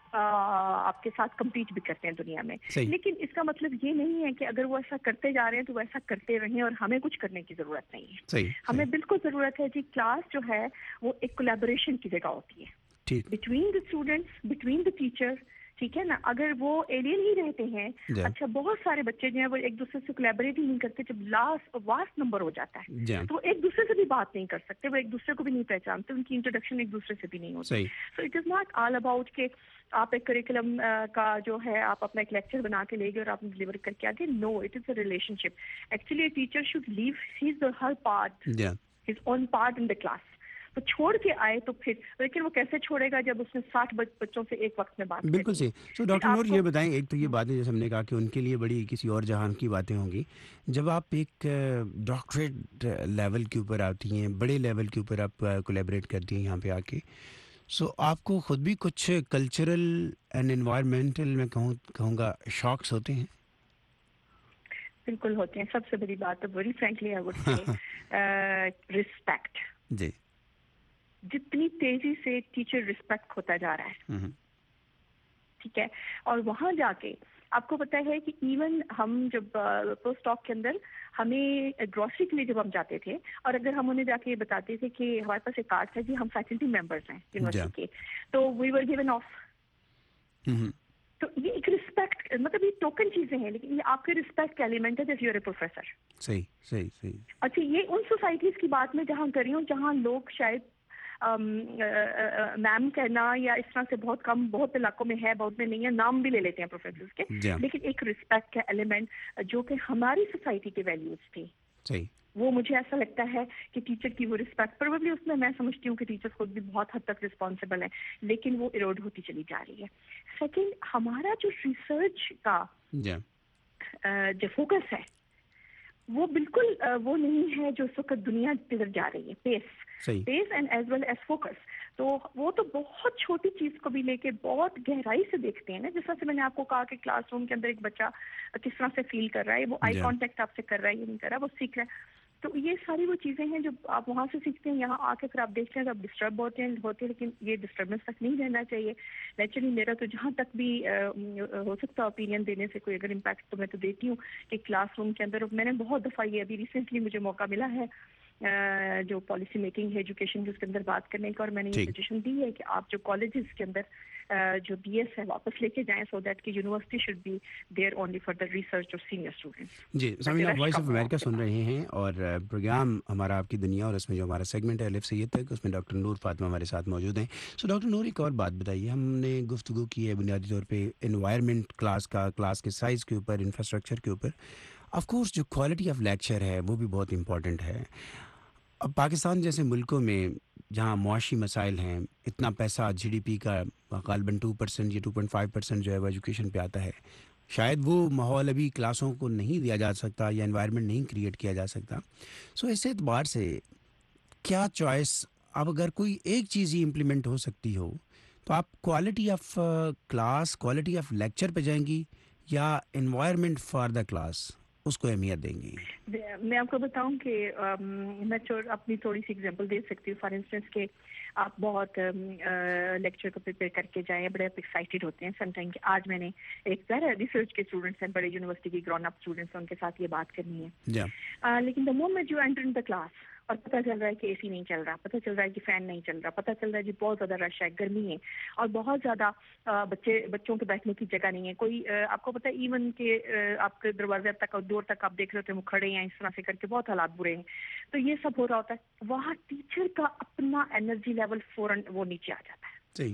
آپ کے ساتھ کمپیٹ بھی کرتے ہیں دنیا میں. لیکن اس کا مطلب یہ نہیں ہے کہ اگر وہ ایسا کرتے جا رہے ہیں تو وہ ایسا کرتے رہیں اور ہمیں کچھ کرنے کی ضرورت نہیں ہے. ہمیں بالکل ضرورت ہے جی کلاس جو ہے وہ ایک کولیبوریشن کی جگہ ہوتی ہے between the students, between the teacher, ٹھیک ہے نا. اگر وہ ایلین ہی رہتے ہیں, اچھا بہت سارے بچے جو ہیں وہ ایک دوسرے سے کولیبریٹ ہی نہیں کرتے, جب واسٹ نمبر ہو جاتا ہے تو وہ ایک دوسرے سے بھی بات نہیں کر سکتے, وہ ایک دوسرے کو بھی نہیں پہچانتے, ان کی انٹروڈکشن ایک دوسرے سے بھی نہیں ہوتی. So it is not all about کہ آپ ایک کریکولم کا جو ہے آپ اپنا ایک لیکچر بنا کے لے گئے اور آپ نے ڈلیور کر کے آگے. No, it is a relationship. Actually a teacher should leave his her part, his own part in the class. تو چھوڑ کے آئے تو پھر, لیکن وہ کیسے چھوڑے گا جب اس نے 60 بچوں سے ایک وقت میں بات کرنی. بالکل صحیح. تو ڈاکٹر نور یہ بتائیں, ایک تو یہ باتیں جیسے ہم نے کہا کہ ان کے لیے بڑی کسی اور جہان کی باتیں ہوں گی, جب آپ ایک ڈاکٹریٹ لیول کے اوپر آتی ہیں, بڑے لیول کے اوپر آپ کولیبریٹ کرتی ہیں یہاں پہ آ کے, سو آپ کو خود بھی کچھ کلچرل اینڈ انوائرمنٹل میں کہوں گا شاکس ہوتے ہیں؟ بالکل ہوتے ہیں. سب سے بڑی بات تو very frankly I would say respect. جی, جتنی تیزی سے ٹیچر رسپیکٹ ہوتا جا رہا ہے, ٹھیک ہے, اور وہاں جا کے آپ کو پتا ہے کہ ایون ہم جب پوسٹ ڈاک کے اندر ہمیں گروسری کے لیے جب ہم جاتے تھے اور اگر ہم انہیں جا کے بتاتے تھے کہ ہمارے پاس ایک کارڈ ہے جی ہم فیکلٹی ممبرس ہیں یونیورسٹی کے, تو وی ور گیون آف. تو یہ ایک رسپیکٹ, مطلب یہ ٹوکن چیزیں ہیں لیکن یہ آپ کے رسپیکٹ کا ایلیمنٹ ہے جیسے یو آر اے پروفیسر. صحیح صحیح صحیح. اچھا, یہ ان سوسائٹیز کی بات میں جہاں کر رہی ہوں جہاں لوگ شاید میم کہنا یا اس طرح سے بہت کم, بہت علاقوں میں ہے, بہت میں نہیں ہے, نام بھی لے لیتے ہیں پروفیسرز کے, لیکن ایک رسپیکٹ کا ایلیمنٹ جو کہ ہماری سوسائٹی کے ویلیوز تھی, وہ مجھے ایسا لگتا ہے کہ ٹیچر کی وہ رسپیکٹ پروبلی اس میں سمجھتی ہوں کہ ٹیچرز خود بھی بہت حد تک رسپانسبل ہیں, لیکن وہ ایروڈ ہوتی چلی جا رہی ہے. سیکنڈ, ہمارا جو ریسرچ کا جو فوکس ہے وہ بالکل وہ نہیں ہے جو اس وقت دنیا کی طرف جا رہی ہے, pace and as well as focus. تو وہ تو بہت چھوٹی چیز کو بھی لے کے بہت گہرائی سے دیکھتے ہیں نا, جس طرح سے میں نے آپ کو کہا کہ کلاس روم کے اندر ایک بچہ کس طرح سے فیل کر رہا ہے, وہ آئی کانٹیکٹ آپ سے کر رہا ہے یا نہیں کر رہا, وہ سیکھ رہا ہے. تو یہ ساری وہ چیزیں ہیں جو آپ وہاں سے سیکھتے ہیں, یہاں آ کے پھر آپ دیکھتے ہیں تو آپ ڈسٹرب ہوتے ہیں, لیکن یہ ڈسٹربنس تک نہیں رہنا چاہیے. نیچرلی میرا تو جہاں تک بھی ہو سکتا ہے اوپینین دینے سے کوئی اگر امپیکٹ تو میں تو دیتی ہوں کہ کلاس روم کے اندر میں نے بہت دفعہ یہ ابھی ریسنٹلی مجھے موقع ملا ہے جو پالیسی میکنگ ہے ایجوکیشن کے اس کے اندر بات کرنے کا, اور میں نے یہ سجیشن دی ہے کہ آپ جو کالجز کے اندر جو بی ایس ہے واپس لے کے جائیں, سو دیٹ کہ university should be there only for the research of senior students. جی سامعین, آپ وائس آف امریکہ سن رہے ہیں اور پروگرام ہمارا آپ کی دنیا, اور اس میں جو ہمارا سیگمنٹ ہے الف سے یہ تک, اس میں ڈاکٹر نور فاطمہ ہمارے ساتھ موجود ہیں. سو ڈاکٹر نور, ایک اور بات بتائیے, ہم نے گفتگو کی ہے بنیادی طور پہ انوائرمنٹ کلاس کا, کلاس کے سائز کے اوپر, انفراسٹرکچر کے اوپر. آف کورس جو کوالٹی آف لیکچر ہے وہ بھی بہت امپورٹنٹ ہے. اب پاکستان جیسے ملکوں میں جہاں معاشی مسائل ہیں, اتنا پیسہ جی ڈی پی کا غالباً 2% یا 2.5% جو ہے وہ ایجوکیشن پہ آتا ہے, شاید وہ ماحول ابھی کلاسوں کو نہیں دیا جا سکتا یا انوائرمنٹ نہیں کریٹ کیا جا سکتا. سو اس اعتبار سے کیا چوائس, اب اگر کوئی ایک چیز ہی امپلیمنٹ ہو سکتی ہو تو آپ quality of class, quality of lecture پہ جائیں گی یا انوائرمنٹ فار دا کلاس, اس کو اہمیت دیں گی؟ میں آپ کو بتاؤں کہ میں اپنی تھوڑی سی ایگزامپل دے سکتی ہوں. فار انسٹنس کہ آپ بہت لیکچر کو پریپیئر کر کے جائیں, بڑے ایکسائٹیڈ ہوتے ہیں سم ٹائم کہ آج میں نے ایک ظاہر ریسرچ کے اسٹوڈنٹس ہیں, بڑے یونیورسٹی کی گرون اپ اسٹوڈنٹس ہیں, ان کے ساتھ یہ بات کرنی ہے. لیکن the moment you enter in the class اور پتہ چل رہا ہے کہ اے سی نہیں چل رہا, پتہ چل رہا ہے کہ فین نہیں چل رہا, پتہ چل رہا ہے جی بہت زیادہ رش ہے, گرمی ہے, اور بہت زیادہ بچوں کے بیٹھنے کی جگہ نہیں ہے. کوئی آپ کو پتہ ہے ایون کہ آپ کے دروازے تک اور دور تک آپ دیکھ رہے ہوتے ہیں وہ کھڑے ہیں اس طرح سے کر کے, بہت حالات برے ہیں. تو یہ سب ہو رہا ہوتا ہے, وہاں ٹیچر کا اپنا انرجی لیول فوراً وہ نیچے آ جاتا ہے,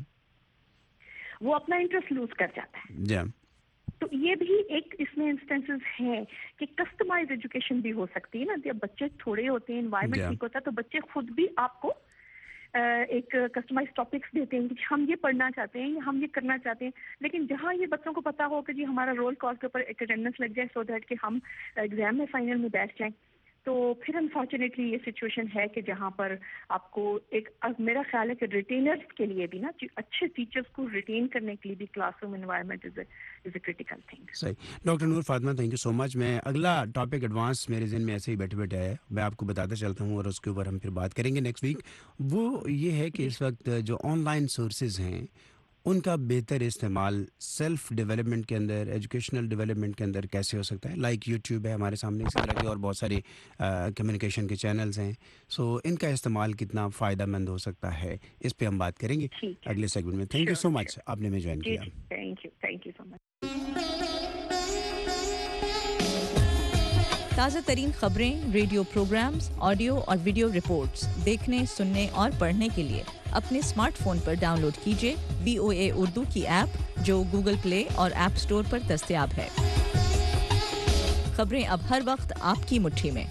وہ اپنا انٹرسٹ لوز کر جاتا ہے. تو یہ بھی ایک اس میں انسٹنسز ہیں کہ کسٹمائز ایجوکیشن بھی ہو سکتی ہے نا. جب بچے تھوڑے ہوتے ہیں, انوائرمنٹ ٹھیک ہوتا ہے, تو بچے خود بھی آپ کو ایک کسٹمائز ٹاپکس دیتے ہیں کہ ہم یہ پڑھنا چاہتے ہیں یا ہم یہ کرنا چاہتے ہیں. لیکن جہاں یہ بچوں کو پتا ہو کہ جی ہمارا رول کال کے اوپر ایک اٹینڈنس لگ جائے سو دیٹ کہ ہم ایگزام میں فائنل میں بیٹھ جائیں, تو پھر انفارچونیٹلی یہ سچویشن ہے کہ جہاں پر آپ کو ایک, میرا خیال ہے کہ ریٹینرز کے لیے بھی نا, اچھے ٹیچرز کو ریٹین کرنے کے لیے بھی class room environment is a critical thing. صحیح. Doctor Noor Fatima, thank you so much. میں اگلا ٹاپک ایڈوانس میرے ذہن میں ایسے ہی بیٹھے بیٹھے ہے, میں آپ کو بتاتا چلتا ہوں اور اس کے اوپر ہم پھر بات کریں گے نیکسٹ ویک. وہ یہ ہے کہ اس وقت جو آن لائن سورسز ہیں ان کا بہتر استعمال سیلف ڈیولپمنٹ کے اندر، ایجوکیشنل ڈیولپمنٹ کے اندر کیسے ہو سکتا ہے؟ لائک یوٹیوب ہے ہمارے سامنے، اسی طرح کے اور بہت سارے کمیونیکیشن کے چینلز ہیں، سو ان کا استعمال کتنا فائدہ مند ہو سکتا ہے، اس پہ ہم بات کریں گے اگلے سیگمنٹ میں. تھینک یو سو مچ، آپ نے ہمیں جوائن کیا. Thank you so much. تازہ ترین خبریں، ریڈیو پروگرامز، آڈیو اور ویڈیو رپورٹس دیکھنے، سننے اور پڑھنے کے لیے اپنے اسمارٹ فون پر ڈاؤن لوڈ کیجیے VOA اردو کی ایپ، جو گوگل پلے اور ایپ اسٹور پر دستیاب ہے. خبریں اب ہر وقت آپ کی مٹھی میں.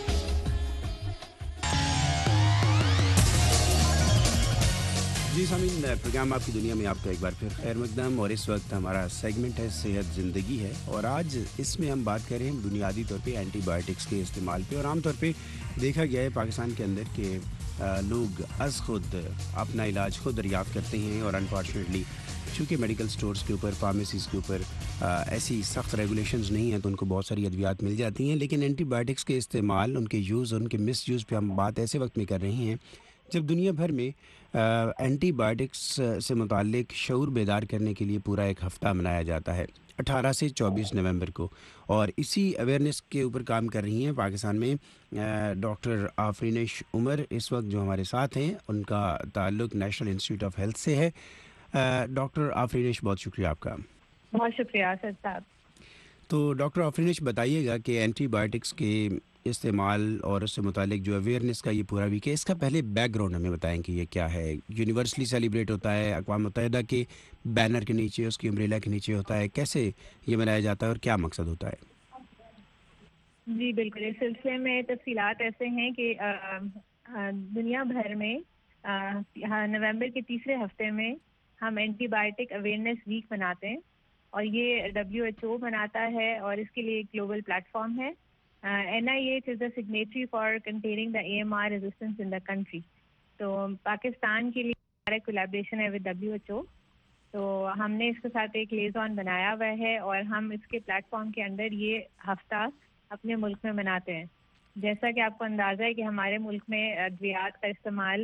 جی سامعین، پروگرام آپ کی دنیا میں آپ کا ایک بار پھر خیر مقدم، اور اس وقت ہمارا سیگمنٹ ہے صحت زندگی ہے، اور آج اس میں ہم بات کر رہے ہیں بنیادی طور پہ اینٹی بایوٹکس کے استعمال پہ. اور عام طور پہ دیکھا گیا ہے پاکستان کے اندر کہ لوگ از خود اپنا علاج خود دریافت کرتے ہیں، اور انفارچونیٹلی چونکہ میڈیکل سٹورز کے اوپر، فارمیسیز کے اوپر ایسی سخت ریگولیشنز نہیں ہیں، تو ان کو بہت ساری ادویات مل جاتی ہیں. لیکن اینٹی بایوٹکس کے استعمال، ان کے یوز، ان کے مس یوز پہ ہم بات ایسے وقت میں کر رہے ہیں جب دنیا بھر میں اینٹی بایوٹکس سے متعلق شعور بیدار کرنے کے لیے پورا ایک ہفتہ منایا جاتا ہے 18 سے 24 نومبر کو. اور اسی اویئرنیس کے اوپر کام کر رہی ہیں پاکستان میں ڈاکٹر آفرینش عمر اس وقت جو ہمارے ساتھ ہیں. ان کا تعلق نیشنل انسٹیٹیوٹ آف ہیلتھ سے ہے. ڈاکٹر آفرینش، بہت شکریہ آپ کا. بہت شکریہ اسد صاحب. تو ڈاکٹر آفرینش، بتائیے گا کہ اینٹی بایوٹکس کے استعمال اور اس سے متعلق جو اویئرنیس کا یہ پورا ویک ہے، اس کا پہلے بیک گراؤنڈ ہمیں بتائیں کہ یہ کیا ہے. یونیورسلی سیلیبریٹ ہوتا ہے، اقوام متحدہ کے بینر کے نیچے، اس کی امبریلا کے نیچے ہوتا ہے، کیسے یہ منایا جاتا ہے اور کیا مقصد ہوتا ہے؟ جی بالکل، اس سلسلے میں تفصیلات ایسے ہیں کہ دنیا بھر میں نومبر کے تیسرے ہفتے میں ہم اینٹی بایوٹک اویئرنیس ویک مناتے ہیں، اور یہ WHO مناتا ہے، اور اس کے لیے ایک گلوبل پلیٹ فارم ہے. NIH is the signatory for containing the AMR resistance in the country. تو پاکستان کے لیے ہمارا کولیبریشن ہے with WHO. تو ہم نے اس کے ساتھ ایک لیزون بنایا ہوا ہے، اور ہم اس کے پلیٹ فارم کے اندر یہ ہفتہ اپنے ملک میں مناتے ہیں. جیسا کہ آپ کو اندازہ ہے کہ ہمارے ملک میں ادویات کا استعمال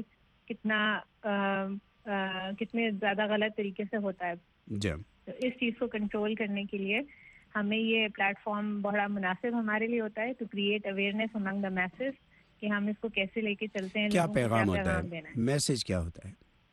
کتنے زیادہ غلط طریقے سے ہوتا ہے. تو اس چیز کو کنٹرول کرنے کے لیے ہمیں یہ پلیٹ فارم بڑا مناسب ہمارے لیے ہوتا ہے، to create awareness among the masses, کہ ہم اس کو کیسے لے کے چلتے ہیں. کیا پیغام ہوتا ہے، میسج کیا ہوتا ہے؟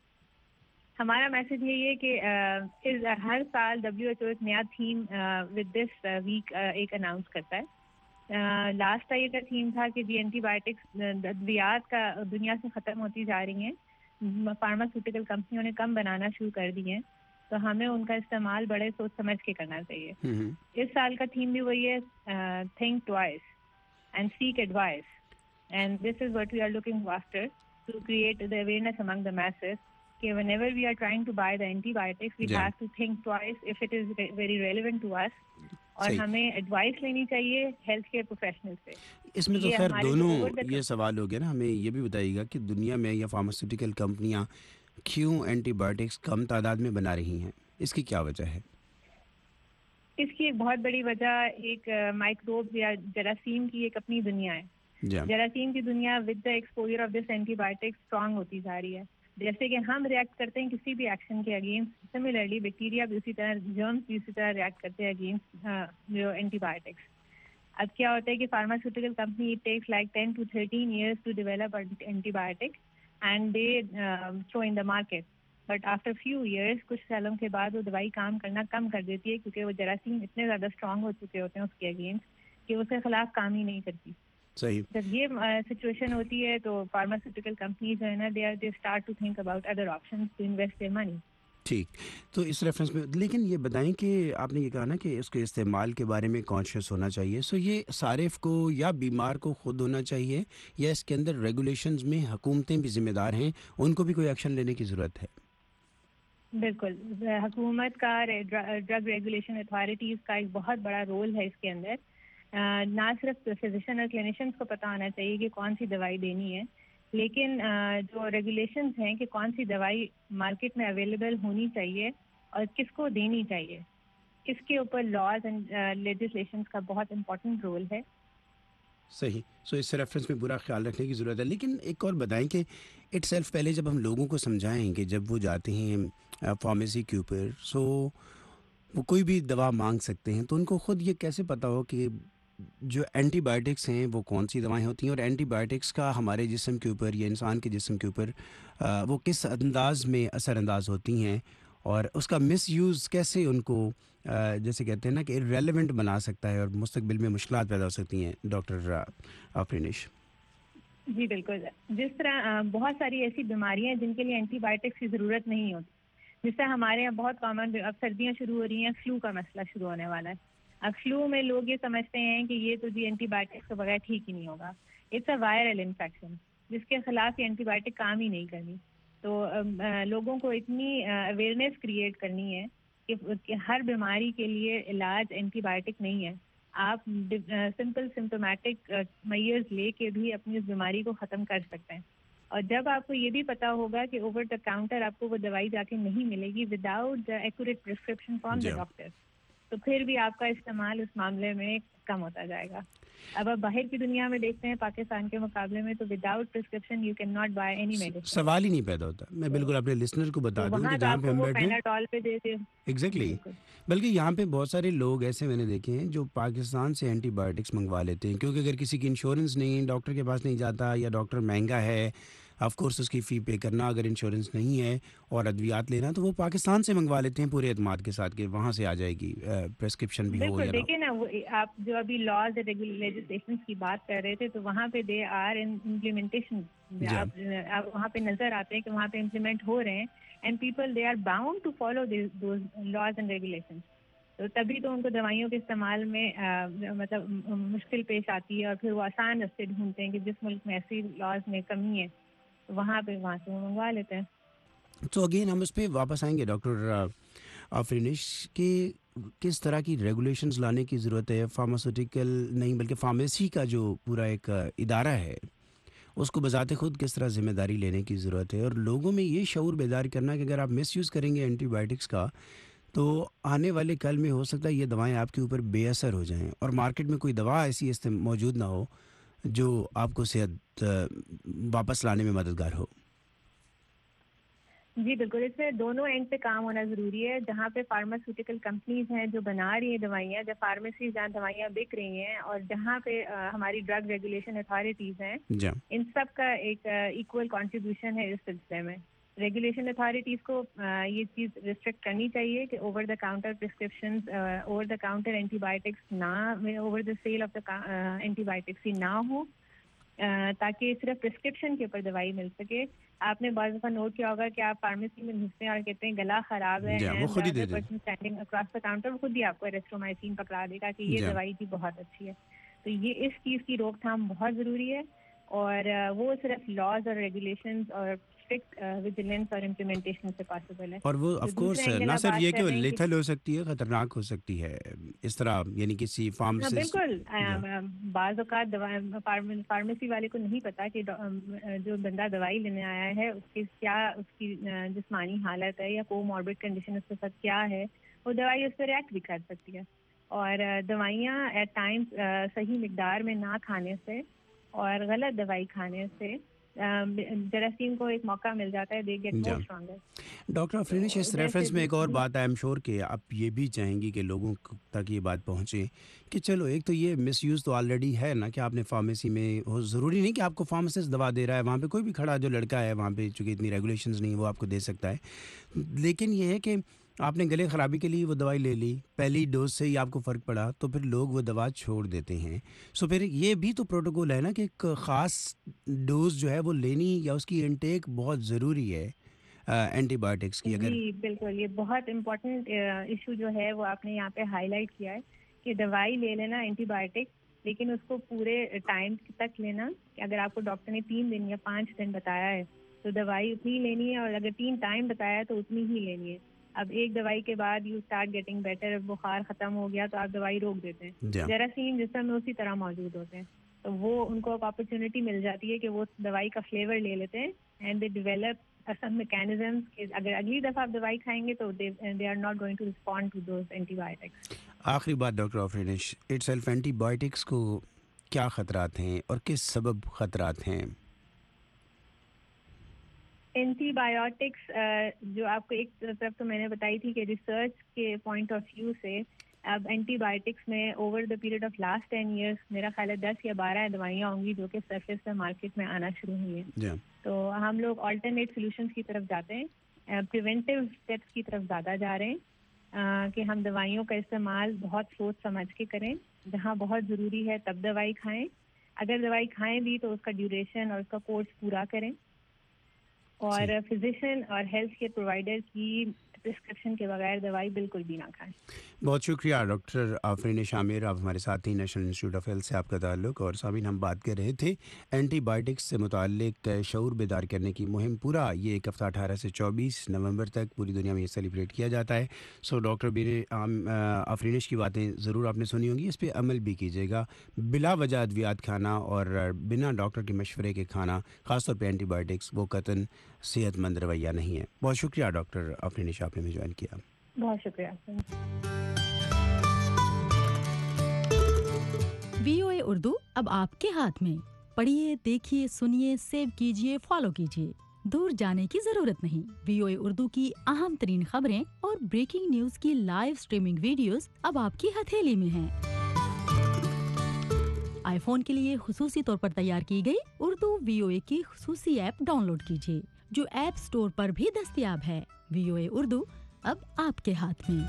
ہمارا میسج یہی ہے کہ ہر سال WHO ایک نیا تھیم ود دس ویک ایک اناؤنس کرتا ہے. لاسٹ ایئر کا تھیم تھا کہ اینٹی بایوٹکس ادویات کا دنیا سے ختم ہوتی جا رہی ہیں، فارماسیوٹیکل کمپنیوں نے کم بنانا شروع کر دی ہیں، تو ہمیں ان کا استعمال بڑے سوچ سمجھ کے کرنا چاہیے. اس سال کا تھیم بھی وہی ہے، think twice and seek advice, and this is what we are looking after to create the awareness among the masses کہ whenever we are trying to buy the antibiotics we have to think twice if it is very relevant to us. اور ہمیں advice لینی چاہیے health care professional سے. اس میں تو خیر دونوں یہ سوال ہو گیا نا. ہمیں یہ بھی بتائیے گا کہ دنیا میں یا فارماسیوٹیکل کمپنیاں کیوں اینٹی بایوٹکس کم تعداد میں بنا رہی ہیں، اس کی کیا وجہ ہے؟ اس کی ایک بہت بڑی وجہ ایک مائکروب یا جراثیم کی ایک اپنی دنیا ہے. جراثیم کی دنیا with the exposure of this antibiotics strong ہوتی جا رہی ہے. جیسے کہ ہم ریئیکٹ کرتے ہیں کسی بھی ایکشن کے اگینسٹ، سملرلی بیکٹیریا بھی اسی طرح، جرمس بھی اسی طرح ریئیکٹ کرتے ہیں اگینسٹ جو اینٹی بایوٹکس. اب کیا ہوتا ہے کہ pharmaceutical company it takes like 10 to 13 years to develop antibiotic and they throw in the market. But after few years, کچھ سالوں کے بعد وہ دوائی کام کرنا کم کر دیتی ہے، کیونکہ وہ جراثیم اتنے زیادہ اسٹرانگ ہو چکے ہوتے ہیں اس کے اگینسٹ کہ اس کے خلاف کام ہی نہیں کرتی. جب یہ سچویشن ہوتی ہے تو فارماسیوٹیکل کمپنیز جو ہے نا they start to think about other options to invest their money. ٹھیک، تو اس ریفرنس میں لیکن یہ بتائیں کہ آپ نے یہ کہا نا کہ اس کے استعمال کے بارے میں کانشیس ہونا چاہیے. سو یہ صارف کو یا بیمار کو خود ہونا چاہیے، یا اس کے اندر ریگولیشنز میں حکومتیں بھی ذمہ دار ہیں، ان کو بھی کوئی ایکشن لینے کی ضرورت ہے؟ بالکل، حکومت کا، ڈرگ ریگولیشن اتھارٹیز کا ایک بہت بڑا رول ہے اس کے اندر. نہ صرف فزیشین اور کلینیشینس کو پتہ ہونا چاہیے کہ کون سی دوائی دینی ہے، لیکن جو ریگولیشنز ہیں کہ کون سی دوائی مارکیٹ میں اویلیبل ہونی چاہیے اور کس کو دینی چاہیے، اس کے اوپر لاز اینڈ لیجسلیشنز کا بہت امپورٹنٹ رول ہے. صحیح. سو اس ریفرنس میں پورا خیال رکھنے کی ضرورت ہے. لیکن ایک اور بتائیں کہ اٹ سیلف پہلے جب ہم لوگوں کو سمجھائیں کہ جب وہ جاتے ہیں فارمیسی کے اوپر, سو وہ کوئی بھی دوا مانگ سکتے ہیں, تو ان کو خود یہ کیسے پتہ ہو کہ جو اینٹی بائیوٹکس ہیں وہ کون سی دوائیں ہوتی ہیں, اور اینٹی بائیوٹکس کا ہمارے جسم کے اوپر یا انسان کے جسم کے اوپر وہ کس انداز میں اثر انداز ہوتی ہیں, اور اس کا مس یوز کیسے ان کو جیسے کہتے ہیں نا کہ ریلیونٹ بنا سکتا ہے اور مستقبل میں مشکلات پیدا ہو سکتی ہیں. ڈاکٹر آفرینش. جی بالکل. جس طرح بہت ساری ایسی بیماریاں ہیں جن کے لیے اینٹی بائیوٹکس کی ضرورت نہیں ہوتی, جس سے ہمارے یہاں بہت کامن, اب سردیاں شروع ہو رہی ہیں, فلو کا مسئلہ شروع ہونے والا ہے. اب فلو میں لوگ یہ سمجھتے ہیں کہ یہ تو جی اینٹی بائیوٹکس کے بغیر ٹھیک ہی نہیں ہوگا. اٹس اے وائرل انفیکشن جس کے خلاف یہ اینٹی بائیوٹک کام ہی نہیں کرنی. تو لوگوں کو اتنی اویئرنیس کریٹ کرنی ہے کہ ہر بیماری کے لیے علاج اینٹی بائیوٹک نہیں ہے. آپ سمپل سمپٹومیٹک میئرز لے کے بھی اپنی اس بیماری کو ختم کر سکتے ہیں. اور جب آپ کو یہ بھی پتہ ہوگا کہ اوور دا کاؤنٹر آپ کو وہ دوائی جا کے نہیں ملے گی without the accurate prescription from the doctor, تو پھر بھی آپ کا استعمال اس معاملے میں کم ہوتا جائے گا. اب آپ باہر کی دنیا میں دیکھتے ہیں پاکستان کے مقابلے میں تو without prescription you can not buy any medicine. سوال ہی نہیں پیدا ہوتا. میں بالکل اپنے لسنر کو بتا دوں کہ جہاں پہ ہم بیٹھے ہیں ایگزیکٹلی, بلکہ یہاں پہ بہت سارے لوگ ایسے میں نے دیکھے ہیں جو پاکستان سے اینٹی بائیوٹکس منگوا لیتے ہیں, کیونکہ اگر کسی کی انشورنس نہیں, ڈاکٹر کے پاس نہیں جاتا, یا ڈاکٹر مہنگا ہے, آف کورس اس کی فی پے کرنا, اگر انشورنس نہیں ہے اور ادویات لینا, تو وہ پاکستان سے منگوا لیتے ہیں پورے اعتماد کے ساتھ کہ وہاں سے آ جائے گی پرسکرپشن بھی ہو. بالکل. دیکھیں نا, آپ جو ابھی لاز لیجسلیشن کی بات کر رہے تھے, تو وہاں پہ دے آر ان امپلیمنٹیشن, وہاں پہ نظر آتے ہیں کہ وہاں پہ امپلیمنٹ ہو رہے ہیں, and people they are bound to follow those laws and regulation. تو تبھی تو ان کو دوائیوں کے استعمال میں مطلب مشکل پیش آتی ہے, اور پھر وہ آسان راستے ڈھونڈتے ہیں کہ جس ملک میں ایسی لاز میں کمی ہے وہاں سے وہ منگوا لیتے ہیں. تو اگین ہم اس پہ واپس آئیں گے ڈاکٹر آفرینش کہ کس طرح کی ریگولیشنز لانے کی ضرورت ہے. فارماسیوٹیکل نہیں بلکہ فارمیسی کا جو پورا ایک ادارہ ہے اس کو بذات خود کس طرح ذمہ داری لینے کی ضرورت ہے, اور لوگوں میں یہ شعور بیدار کرنا کہ اگر آپ مس یوز کریں گے اینٹی بائیوٹکس کا تو آنے والے کل میں ہو سکتا ہے یہ دوائیں آپ کے اوپر بے اثر ہو جائیں, اور مارکیٹ میں کوئی دوا ایسی موجود نہ ہو جو آپ کو صحت واپس لانے میں مددگار ہو. جی بالکل. اس میں دونوں اینڈ پہ کام ہونا ضروری ہے. جہاں پہ فارماسیوٹیکل کمپنیز ہیں جو بنا رہی ہیں دوائیاں, جب فارمیسیز جہاں دوائیاں بک رہی ہیں, اور جہاں پہ ہماری ڈرگ ریگولیشن اتھارٹیز ہیں, ان سب کا ایک ایکول کنٹریبیوشن ہے اس سلسلے میں. ریگولیشن اتھارٹیز کو یہ چیز ریسٹرکٹ کرنی چاہیے کہ over the counter prescriptions, over the counter antibiotics نہ, over the sale of the antibiotics ہی نہ ہو, تاکہ صرف پرسکرپشن کے اوپر دوائی مل سکے. آپ نے بعض دفعہ نوٹ کیا ہوگا کہ آپ فارمیسی میں گھستے ہیں اور کہتے ہیں گلا خراب ہے, اسٹینڈنگ اکراس دا کاؤنٹر خود ہی آپ کو ایریتھرومائسین پکڑا دے گا کہ یہ دوائی بھی بہت اچھی ہے. تو یہ اس چیز کی روک تھام بہت ضروری ہے, اور وہ صرف لاز اور ریگولیشنز اور وجیلنس اور امپلیمنٹیشن سے پاسبل ہے. اور وہ آف کورس نہ صرف یہ کہ لیتھل ہو سکتی ہے, خطرناک ہو سکتی ہے اس طرح, یعنی کسی فارماسسٹ. بالکل. بعض اوقات فارمیسی والے کو نہیں پتا کہ جو بندہ دوائی لینے آیا ہے اس کی کیا, اس کی جسمانی حالت ہے یا کو ماربڈ کنڈیشن اس کے ساتھ کیا ہے, وہ دوائی اس پہ ریئیکٹ بھی کر سکتی ہے. اور دوائیاں ایٹ ٹائمز صحیح مقدار میں نہ کھانے سے اور غلط دوائی کھانے سے جراثیم کو ایک موقع مل جاتا ہے, they get more stronger. Doctor آفرینش, اس ریفرنس میں ایک اور بات آئی ایم شور کہ آپ یہ بھی چاہیں گی کہ لوگوں تک یہ بات پہنچے کہ چلو ایک تو یہ مس یوز تو آلریڈی ہے نا کہ آپ نے فارمیسی میں, ضروری نہیں کہ آپ کو فارماسسٹ دوا دے رہا ہے, وہاں پہ کوئی بھی کھڑا جو لڑکا ہے وہاں پہ چونکہ اتنی ریگولیشنز نہیں وہ آپ کو دے سکتا ہے. لیکن یہ ہے کہ آپ نے گلے خرابی کے لیے وہ دوائی لے لی, پہلی ڈوز سے ہی آپ کو فرق پڑا, تو پھر لوگ وہ دوا چھوڑ دیتے ہیں. سو پھر یہ بھی تو پروٹوکول ہے نا کہ ایک خاص ڈوز جو ہے وہ لینی یا اس کی انٹیک بہت ضروری ہے اینٹی بائیوٹکس کی. اگر جی بالکل, یہ بہت امپورٹنٹ ایشو جو ہے وہ آپ نے یہاں پہ ہائی لائٹ کیا ہے کہ دوائی لے لینا اینٹی بائیوٹک, لیکن اس کو پورے ٹائم تک لینا. کہ اگر آپ کو ڈاکٹر نے 3 دن یا 5 دن بتایا ہے تو دوائی اتنی لینی ہے, اور اگر 3 ٹائم بتایا ہے تو اتنی ہی لینی ہے. اب ایک دوائی کے بعد یو اسٹارٹ گیٹنگ بیٹر, بخار ختم ہو گیا تو آپ دوائی روک دیتے ہیں. جراثیم جسم میں اسی طرح موجود ہوتے ہیں, تو وہ ان کو ایک اپرچونیٹی مل جاتی ہے کہ وہ دوائی کا فلیور لے لیتے ہیں, and they develop some mechanisms کہ اگر اگلی دفعہ آپ دوائی کھائیں گے تو they are not going to respond to those antibiotics. آخری بات ڈاکٹر آفرینش, اٹ سیلف اینٹی بائیوٹکس کو क्या ख़तरात हैं और किस सबब ख़तरात हैं? एंटीबायोटिक्स जो आपको एक तरफ तो मैंने बताई थी कि रिसर्च के पॉइंट ऑफ व्यू से अब एंटीबायोटिक्स में over the period of last 10 years मेरा ख्याल है 10 या 12 दवाइयाँ होंगी जो कि सरफेस पे मार्केट में आना शुरू हुई हैं। तो हम लोग अल्टरनेट सॉल्यूशंस की तरफ जाते हैं, प्रिवेंटिव स्टेप्स की तरफ ज़्यादा जा रहे हैं कि हम दवाइयों का इस्तेमाल बहुत सोच समझ के करें, जहाँ बहुत ज़रूरी है तब दवाई खाएँ, अगर दवाई खाएँ भी तो उसका ड्यूरेशन और उसका कोर्स पूरा करें, और फिजिशियन और हेल्थ केयर प्रोवाइडर की प्रिस्क्रिप्शन के बगैर दवाई बिल्कुल भी ना खाएं। बहुत शुक्रिया डॉक्टर आफरीन शामिर, आप हमारे साथ ही नेशनल इंस्टीट्यूट ऑफ हेल्थ से आपका ताल्लुक। और सामीन, हम बात कर रहे थे एंटीबायोटिक्स से मुताल्लिक शऊर बेदार करने की मुहिम। पूरा ये एक हफ़्ता 18 से 24 नवंबर तक पूरी दुनिया में ये सेलिब्रेट किया जाता है। सो डॉक्टर आफरीनिश की बातें ज़रूर आपने सुनी होंगी, इस पर अमल भी कीजिएगा। बिला वजह अद्वियात खाना और बिना डॉक्टर के मशवरे के खाना, ख़ासतौर पर एंटीबायोटिक्स, वो कतन सेहतमंद रवैया नहीं है। बहुत शुक्रिया डॉक्टर आफरीनिश, आपने हमें ज्वाइन किया। बहुत शुक्रिया। VOA उर्दू अब आपके हाथ में। पढ़िए, देखिए, सुनिए, सेव कीजिए, फॉलो कीजिए। दूर जाने की जरूरत नहीं। VOA उर्दू की अहम तरीन खबरें और ब्रेकिंग न्यूज की लाइव स्ट्रीमिंग वीडियोस अब आपकी हथेली में हैं। आईफोन के लिए खुसूसी तौर पर तैयार की गई उर्दू VOA की खुसूसी ऐप डाउनलोड कीजिए, जो ऐप स्टोर पर भी दस्तयाब है। VOA उर्दू अब आपके हाथ में।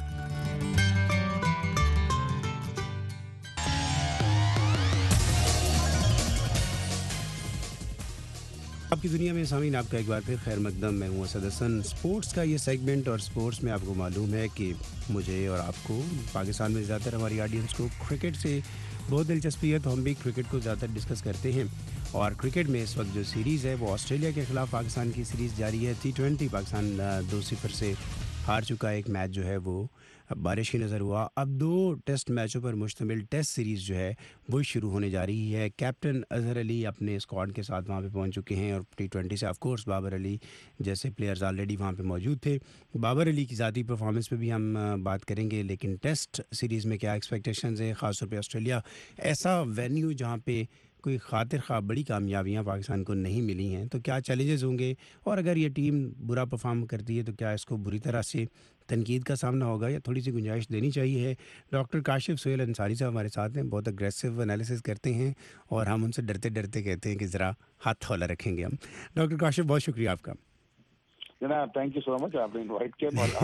आपकी दुनिया में सामीन, आपका एक बार फिर खैर मकदम। मैं हूँ असद हसन। स्पोर्ट्स का ये सेगमेंट, और स्पोर्ट्स में आपको मालूम है कि मुझे और आपको, पाकिस्तान में ज़्यादातर हमारी ऑडियंस को क्रिकेट से बहुत दिलचस्पी है, तो हम भी क्रिकेट को ज़्यादातर डिस्कस करते हैं। और क्रिकेट में इस वक्त जो सीरीज़ है वो ऑस्ट्रेलिया के ख़िलाफ़ पाकिस्तान की सीरीज़ जारी है। T20 पाकिस्तान 2-0 से हार चुका है। एक मैच जो है वो बारिश की नज़र हुआ। अब 2 टेस्ट मैचों पर मुश्तमिल टेस्ट सीरीज़ जो है वो शुरू होने जा रही है। कैप्टन अजहर अली अपने स्क्वाड के साथ वहाँ पे पहुँच चुके हैं, और T20 से ऑफ कोर्स बाबर अली जैसे प्लेयर्स ऑलरेडी वहाँ पे मौजूद थे। बाबर अली की ज़ाती परफॉर्मेंस पे भी हम बात करेंगे, लेकिन टेस्ट सीरीज़ में क्या एक्सपेक्टेशंस है, ख़ासतौर पे ऑस्ट्रेलिया ऐसा वेन्यू जहाँ पे कोई खातिर ख्वाह बड़ी कामयाबियाँ पाकिस्तान को नहीं मिली हैं, तो क्या चैलेंजेस होंगे, और अगर ये टीम बुरा परफॉर्म करती है तो क्या इसको बुरी तरह से तनकीद का सामना होगा या थोड़ी सी गुंजाइश देनी चाहिए। डॉक्टर काशिफ सोहेल अंसारी साहब हमारे साथ हैं, बहुत अग्रेसिव एनालिसिस करते हैं, और हम उनसे डरते डरते कहते हैं कि ज़रा हाथ हौला रखेंगे हम। डॉक्टर काशिफ, बहुत शुक्रिया आपका। जनाब, थैंक यू सो मच, आपने इनवाइट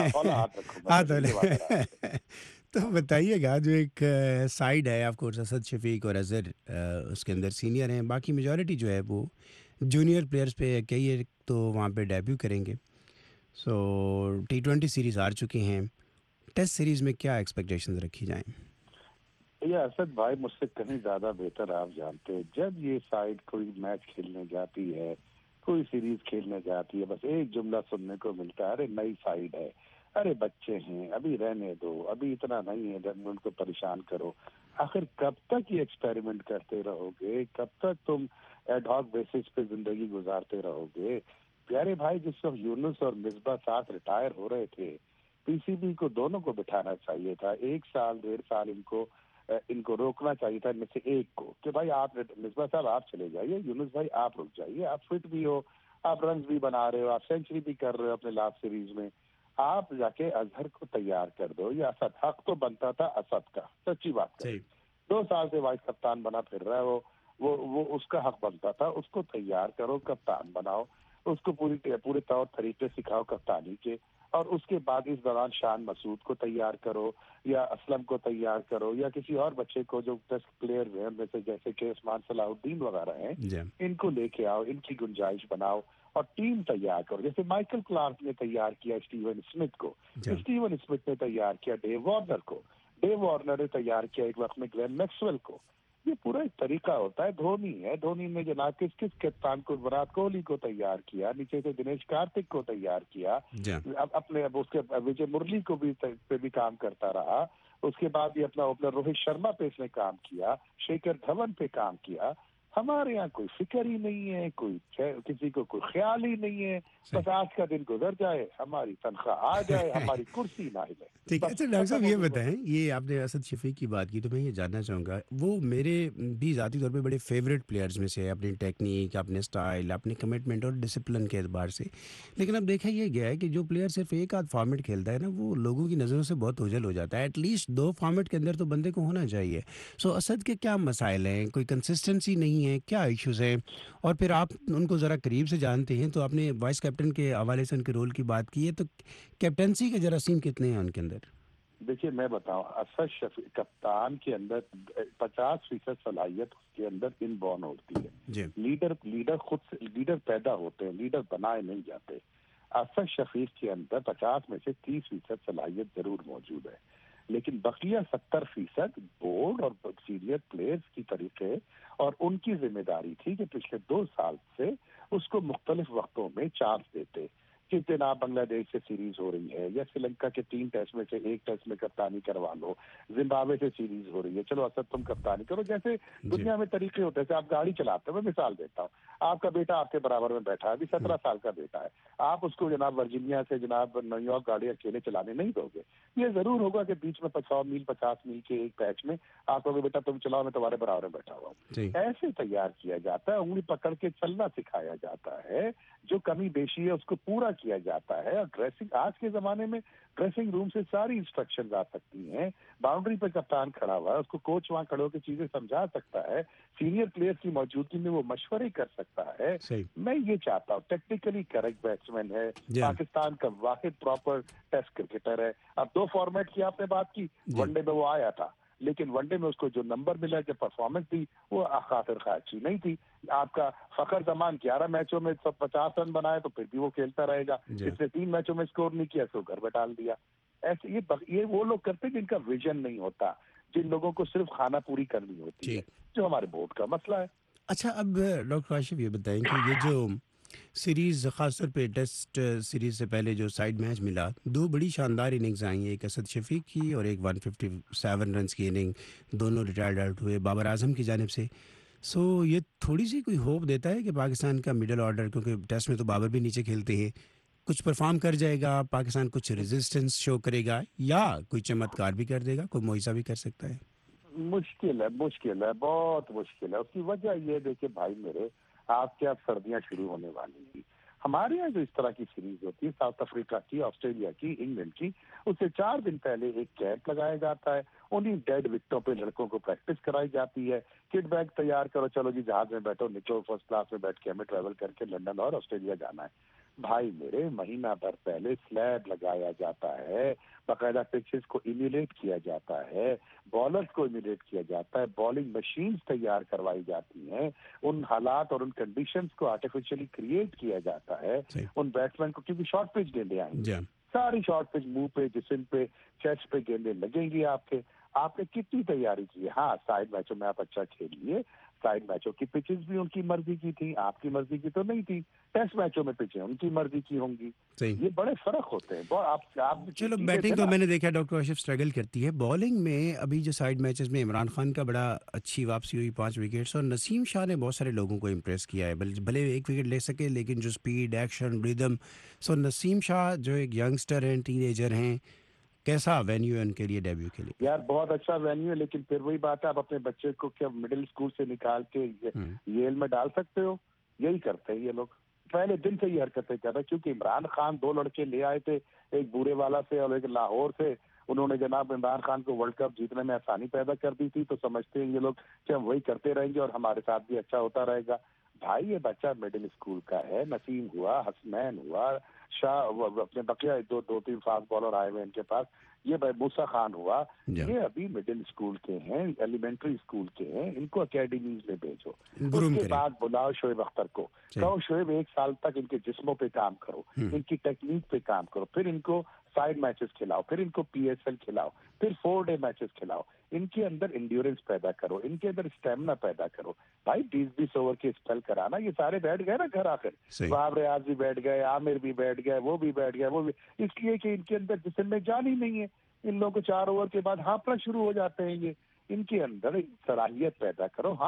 किया। तो बताइएगा, जो एक साइड है आपको असद शफीक और अजहर, उसके अंदर सीनियर हैं, बाकी मेजॉरिटी जो है वो जूनियर प्लेयर्स पे, कई तो वहाँ पे डेब्यू करेंगे। सो T20 सीरीज़ हार चुके हैं, टेस्ट सीरीज़ में क्या एक्सपेक्टेशंस रखी जाएं? ये असद भाई मुझसे कहीं ज़्यादा बेहतर आप जानते हैं, जब ये साइड कोई मैच खेलने जाती है, कोई सीरीज खेलने जाती है, बस एक जुमला सुनने को मिलता है, अरे नई साइड है, अरे बच्चे हैं, अभी रहने दो, अभी इतना नहीं है, जब उनको परेशान करो। आखिर कब तक ये एक्सपेरिमेंट करते रहोगे, कब तक तुम एडहॉक बेसिस पे जिंदगी गुजारते रहोगे? प्यारे भाई, जिस वक्त यूनुस और मिसबा साथ रिटायर हो रहे थे, पीसीबी को दोनों को बिठाना चाहिए था। 1 साल 1.5 साल इनको रोकना चाहिए था, इनमें से एक को, कि भाई आप, मिसबा साहब आप चले जाइए, यूनुस भाई आप रुक जाइए, आप फिट भी हो, आप रन भी बना रहे हो, आप सेंचुरी भी कर रहे हो अपने लास्ट सीरीज में, आप जाके अजहर को तैयार कर दो। ये असद, हक तो बनता था असद का, सच्ची बात है। 2 साल से वाइस कप्तान बना फिर रहा है वो उसका हक बनता था, उसको तैयार करो, कप्तान बनाओ, उसको पूरे तौर तरीके सिखाओ कप्तानी के, और उसके बाद इस दौरान शान मसूद को तैयार करो, या असलम को तैयार करो, या किसी और बच्चे को जो टेस्ट प्लेयर हैं उनमें से, जैसे कि उस्मान सलाहुद्दीन वगैरह हैं, इनको लेके आओ, इनकी गुंजाइश बनाओ और टीम तैयार करो। जैसे माइकल क्लार्क ने तैयार किया स्टीवन स्मिथ को, स्टीवन स्मिथ ने तैयार किया डेव वार्नर को, डेव वार्नर ने तैयार किया एक वक्त में ग्लेन मैक्सवेल को। ये पूरा एक तरीका होता है। धोनी है, धोनी ने जनाब किस कप्तान को, विराट कोहली को तैयार किया, नीचे से दिनेश कार्तिक को तैयार किया, अब उसके विजय मुरली को भी काम करता रहा, उसके बाद भी अपना ओपनर रोहित शर्मा पे इसने काम किया, शेखर धवन पे काम किया। ہمارے یہاں کوئی فکر ہی نہیں ہے, کسی کو کوئی خیال ہی نہیں ہے, بس آج کا دن گزر جائے, ہماری تنخواہ آ جائے, ہماری کرسی نہ ہلے. ٹھیک ہے. اچھا ڈاکٹر صاحب یہ بتائیں, یہ آپ نے اسد شفیق کی بات کی تو میں یہ جاننا چاہوں گا, وہ میرے بھی ذاتی طور پہ بڑے فیوریٹ پلیئرز میں سے ہے, اپنی ٹیکنیک, اپنے اسٹائل, اپنی کمٹمنٹ اور ڈسپلن کے اعتبار سے. لیکن اب دیکھا یہ گیا ہے کہ جو پلیئر صرف ایک آدھ فارمیٹ کھیلتا ہے نا, وہ لوگوں کی نظروں سے بہت اوجھل ہو جاتا ہے. ایٹ لیسٹ 2 فارمیٹ کے اندر تو بندے کو ہونا چاہیے. سو اسد کے کیا مسائل ہیں, کوئی کنسسٹنسی نہیں ہے, کیا ایشوز ہیں؟ اور پھر آپ ان کو ذرا قریب سے جانتے ہیں, تو آپ نے وائس کیپٹن کے حوالے سے ان کے رول کی بات کی ہے, تو کیپٹنسی کے جراثیم کتنے ہیں ان کے اندر؟ دیکھیے میں بتاؤں, اسد شفیق کپتان کے اندر 50% صلاحیت اس کے اندر ان بورن ہوتی ہے. لیڈر خود سے لیڈر پیدا ہوتے ہیں, لیڈر بنائے نہیں جاتے. اسد شفیق کے اندر 50 میں سے 30% صلاحیت ضرور موجود ہے, لیکن بقیہ 70% بورڈ اور سینئر پلیئرز کی طریقے اور ان کی ذمہ داری تھی کہ پچھلے 2 سال سے اس کو مختلف وقتوں میں چانس دیتے کہ جناب بنگلہ دیش سے سیریز ہو رہی ہے, یا سری لنکا کے 3 ٹیسٹ میں سے 1 ٹیسٹ میں کپتانی کروا لو, زمبابوے سے سیریز ہو رہی ہے, چلو اسد تم کپتانی کرو. جیسے دنیا میں طریقے ہوتے ہیں, جیسے آپ گاڑی چلاتے ہیں, میں مثال دیتا ہوں, آپ کا بیٹا آپ کے برابر میں بیٹھا ہے, ابھی 17 سال کا بیٹا ہے, آپ اس کو جناب ورجینیا سے جناب نیو یارک گاڑی اکیلے چلانے نہیں دو گے. یہ ضرور ہوگا کہ بیچ میں 100 میل 50 میل کے ایک پیچ میں آپ کو بیٹا تم چلاؤ, میں تمہارے برابر میں بیٹھا ہوا ہوں. ایسے تیار کیا جاتا ہے, انگلی پکڑ کے چلنا سکھایا جاتا ہے, جو کمی بیشی ہے اس کو پورا کیا جاتا ہے. اور ڈریسنگ, آج کے زمانے میں ڈریسنگ روم سے ساری انسٹرکشن آ سکتی ہیں. باؤنڈری پہ کپتان کھڑا ہوا ہے, اس کو کوچ وہاں کھڑے ہو کے چیزیں سمجھا سکتا ہے, سینئر پلیئر کی موجودگی میں وہ مشورے کر سکتا ہے. میں یہ چاہتا ہوں, ٹیکنیکلی کریکٹ بیٹسمین ہے, پاکستان کا واحد پراپر ٹیسٹ کرکٹر ہے. اب 2 فارمیٹ کی آپ نے بات کی, ون ڈے میں وہ آیا تھا, لیکن ون ڈے میں اس کو جو نمبر ملا, جو پرفارمنس تھی, وہ خاطر خواہ اچھی نہیں تھی. آپ کا فخر زمان 11 میچوں میں 50 رن بنائے تو پھر بھی وہ کھیلتا رہے گا. اس نے 3 میچوں میں اسکور نہیں کیا, تو گھر ڈال دیا. ایسے یہ وہ لوگ کرتے ہیں جن کا ویژن نہیں ہوتا, جن لوگوں کو صرف کھانا پوری کرنی ہوتی ہے, جو ہمارے بورڈ کا مسئلہ ہے. اچھا, اب ڈاکٹر کاشف یہ بتائیں کہ یہ جو سیریز, خاص طور پہ ٹیسٹ سیریز سے پہلے جو سائیڈ میچ ملا, 2 بڑی شاندار اننگز آئی ہیں, ایک اسد شفیق کی اور ایک 157 رنز کی اننگ, دونوں ریٹائرڈ آؤٹ ہوئے بابر اعظم کی جانب سے. سو یہ تھوڑی سی کوئی ہوپ دیتا ہے کہ پاکستان کا مڈل آرڈر, کیونکہ ٹیسٹ میں تو بابر بھی نیچے کھیلتے ہیں, کچھ پرفارم کر جائے گا, پاکستان کچھ ریزسٹنس شو کرے گا, یا کوئی چمتکار بھی کر دے گا, کوئی معجزہ بھی کر سکتا ہے؟ مشکل ہے, بہت مشکل ہے. اس کی وجہ یہ دیکھیں بھائی میرے, آپ کے اب سردیاں شروع ہونے والی ہیں. ہمارے یہاں جو اس طرح کی سیریز ہوتی ہے, ساؤتھ افریقہ کی, آسٹریلیا کی, انگلینڈ کی, اس سے 4 دن پہلے ایک کیمپ لگایا جاتا ہے. انہیں ڈیڈ وکٹوں پہ لڑکوں کو پریکٹس کرائی جاتی ہے. کٹ بیگ تیار کرو, چلو جی جہاز میں بیٹھو, نکلو, فرسٹ کلاس میں بیٹھ کے ہمیں ٹریول کر کے لندن اور آسٹریلیا جانا ہے. بھائی میرے, مہینہ بھر پہلے سلیب لگایا جاتا ہے, باقاعدہ پچز کو ایمولیٹ کیا جاتا ہے, بالرز کو ایمولیٹ کیا جاتا ہے, بالنگ مشینز تیار کروائی جاتی ہیں, ان حالات اور ان کنڈیشنز کو آرٹیفیشلی کریٹ کیا جاتا ہے. ان بیٹسمین کو, کیونکہ شارٹ پچ گیندیں آئیں گی, ساری شارٹ پچ, منہ پہ, جسم پہ, چیسٹ پہ گیندیں لگیں گی. آپ نے کتنی تیاری کی ہے؟ ہاں, سائیڈ میچوں میں آپ اچھا کھیلیے, سائیڈ میچوں کی پچز بھی ان کی مرضی کی تھی, آپ کی مرضی کی تو نہیں تھی. ٹیسٹ میچوں میں پچیں ان کی مرضی کی ہوں گی. یہ بڑے فرق ہوتے ہیں. آپ چلو بیٹنگ تو میں نے دیکھا ڈاکٹر کاشف اسٹرگل کرتی ہے. بالنگ میں ابھی جو سائیڈ میچز میں عمران خان کا بڑا اچھی واپسی ہوئی, 5 وکٹس, اور نسیم شاہ نے بہت سارے لوگوں کو امپریس کیا ہے. بھلے 1 وکٹ لے سکے, لیکن جو speed, action, rhythm. So Naseem Shah جو ایک ینگسٹر ہیں, ٹین ایجر ہیں, کیسا وینیو ہے ان کے لیے ڈیبیو کے لیے؟ یار بہت اچھا وینیو ہے, لیکن پھر وہی بات ہے, آپ اپنے بچے کو کیا مڈل اسکول سے نکال کے ییل میں ڈال سکتے ہو؟ یہی کرتے ہیں یہ لوگ, پہلے دن سے یہ حرکتیں کر رہے ہیں. کیونکہ عمران خان 2 لڑکے لے آئے تھے, ایک بورے والا سے اور ایک لاہور سے. انہوں نے جناب عمران خان کو ورلڈ کپ جیتنے میں آسانی پیدا کر دی تھی, تو سمجھتے ہیں یہ لوگ کہ ہم وہی کرتے رہیں گے اور ہمارے ساتھ بھی اچھا ہوتا رہے گا. بھائی یہ بچہ مڈل اسکول کا ہے. نسیم ہوا, حسنین ہوا, شاہ, اپنے بقیہ 2-3 فاسٹ بالر آئے ہوئے ان کے پاس, یہ موسیٰ خان ہوا, یہ ابھی مڈل اسکول کے ہیں, ایلیمنٹری اسکول کے ہیں. ان کو اکیڈمیز میں بھیجو, اس کے بعد بلاؤ شعیب اختر کو, کہو شعیب 1 سال تک ان کے جسموں پہ کام کرو, ان کی ٹیکنیک پہ کام کرو, پھر ان کو سائیڈ میچز کھلاؤ, پھر ان کو PSL کھلاؤ, پھر 4 ڈے میچز کھلاؤ. ان کے اندر انڈیورنس پیدا کرو, ان کے اندر اسٹیمنا پیدا کرو. بھائی 20-20 اوور کے اسپیل کرانا, یہ سارے بیٹھ گئے نا گھر آخر, بابر ریاض بھی بیٹھ گئے, عامر بھی بیٹھ گئے, وہ بھی بیٹھ گئے, وہ بھی, اس لیے کہ ان کے اندر جسم میں جان ہی نہیں ہے. ان لوگوں کو 4 اوور کے بعد ہانپنا شروع ہو جاتے ہیں. یہ ان کے اندر صلاحیت پیدا کرو. ہاں,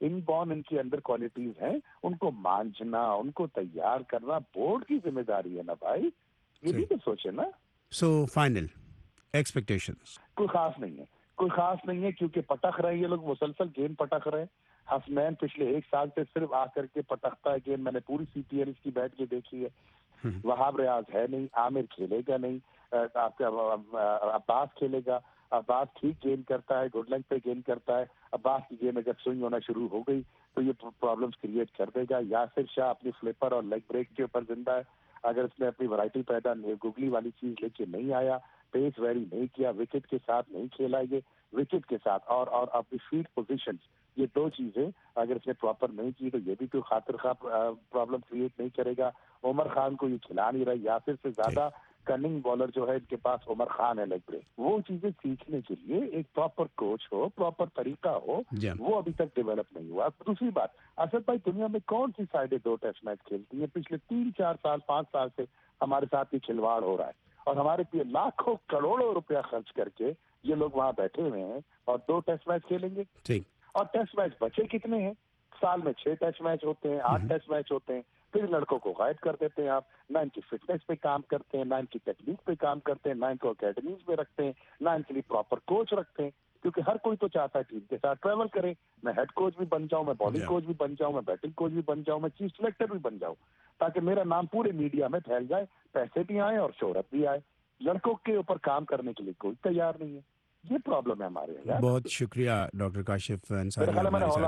ان بورن ان کے اندر کوالٹیز ہیں، ان کو مانجنا، ان کو تیار کرنا بورڈ کی ذمہ داری ہے نا بھائی، یہ بھی تو سوچے نا. سو فائنل ایکسپیکٹیشنز کوئی خاص نہیں ہے کیونکہ پٹخ رہے ہیں یہ لوگ، مسلسل گیند پٹخ رہے ہیں. حسنین پچھلے 1 سال سے صرف آ کر کے پٹختا ہے گیند، میں نے پوری CPL اس کی بیٹھ کے دیکھی ہے. وہاب ریاض ہے نہیں، عامر کھیلے گا نہیں، آپ کا عباس کھیلے گا. عباس ٹھیک گیند کرتا ہے، گڈ لینگ پہ گیند کرتا ہے. عباس کی گیند اگر سوئنگ ہونا شروع ہو گئی تو یہ پرابلمس کریٹ کر دے گا. یاسر شاہ اپنی فلپر اور لیگ بریک کے اوپر زندہ ہے. اگر اس نے اپنی ورائٹی پیدا گگلی والی چیز لے کے نہیں آیا، پیس ویری نہیں کیا، وکٹ کے ساتھ نہیں کھیلا، یہ وکٹ کے ساتھ اور اپنی فیلڈ پوزیشنز، یہ 2 چیزیں اگر اس نے پراپر نہیں کی تو یہ بھی کوئی خاطر خواہ پرابلم کریٹ نہیں کرے گا. عمر خان کو یہ کھلا نہیں رہا. یاسر سے زیادہ کننگ بالر جو ہے ان کے پاس عمر خان ہے لیگ بریک. وہ چیزیں سیکھنے کے لیے ایک پراپر کوچ ہو، پراپر طریقہ ہو، وہ ابھی تک ڈیولپ نہیں ہوا. دوسری بات، اسد بھائی دنیا میں کون سی سائڈیں 2 ٹیسٹ میچ کھیلتی ہیں؟ پچھلے 3-4 سال 5 سال سے ہمارے ساتھ یہ کھلواڑ ہو رہا ہے اور ہمارے پہ لاکھوں کروڑوں روپیہ خرچ کر کے یہ لوگ وہاں بیٹھے ہوئے ہیں اور 2 ٹیسٹ میچ کھیلیں گے. اور ٹیسٹ میچ بچے کتنے ہیں؟ سال میں 6 ٹیسٹ میچ ہوتے ہیں، 8 ٹیسٹ میچ ہوتے ہیں. پھر لڑکوں کو غائب کر دیتے ہیں آپ، نہ ان کی فٹنس پہ کام کرتے ہیں، نہ ان کی ٹیکنیک پہ کام کرتے ہیں، نہ ان کو اکیڈمیز میں رکھتے ہیں، نہ ان کے لیے پراپر کوچ رکھتے ہیں. کیونکہ ہر کوئی تو چاہتا ہے ٹیم کے ساتھ ٹریول کرے، میں ہیڈ کوچ بھی بن جاؤں، میں بالنگ کوچ بھی بن جاؤں، میں بیٹنگ کوچ بھی بن جاؤں، میں چیف سلیکٹر بھی بن جاؤں، تاکہ میرا نام پورے میڈیا میں پھیل جائے، پیسے بھی آئیں اور شہرت بھی آئے. لڑکوں کے اوپر کام کرنے کے لیے کوئی تیار نہیں ہے. یہ پرابلم ہے ہمارے یہاں. بہت شکریہ ڈاکٹر کاشف انصاری، آپ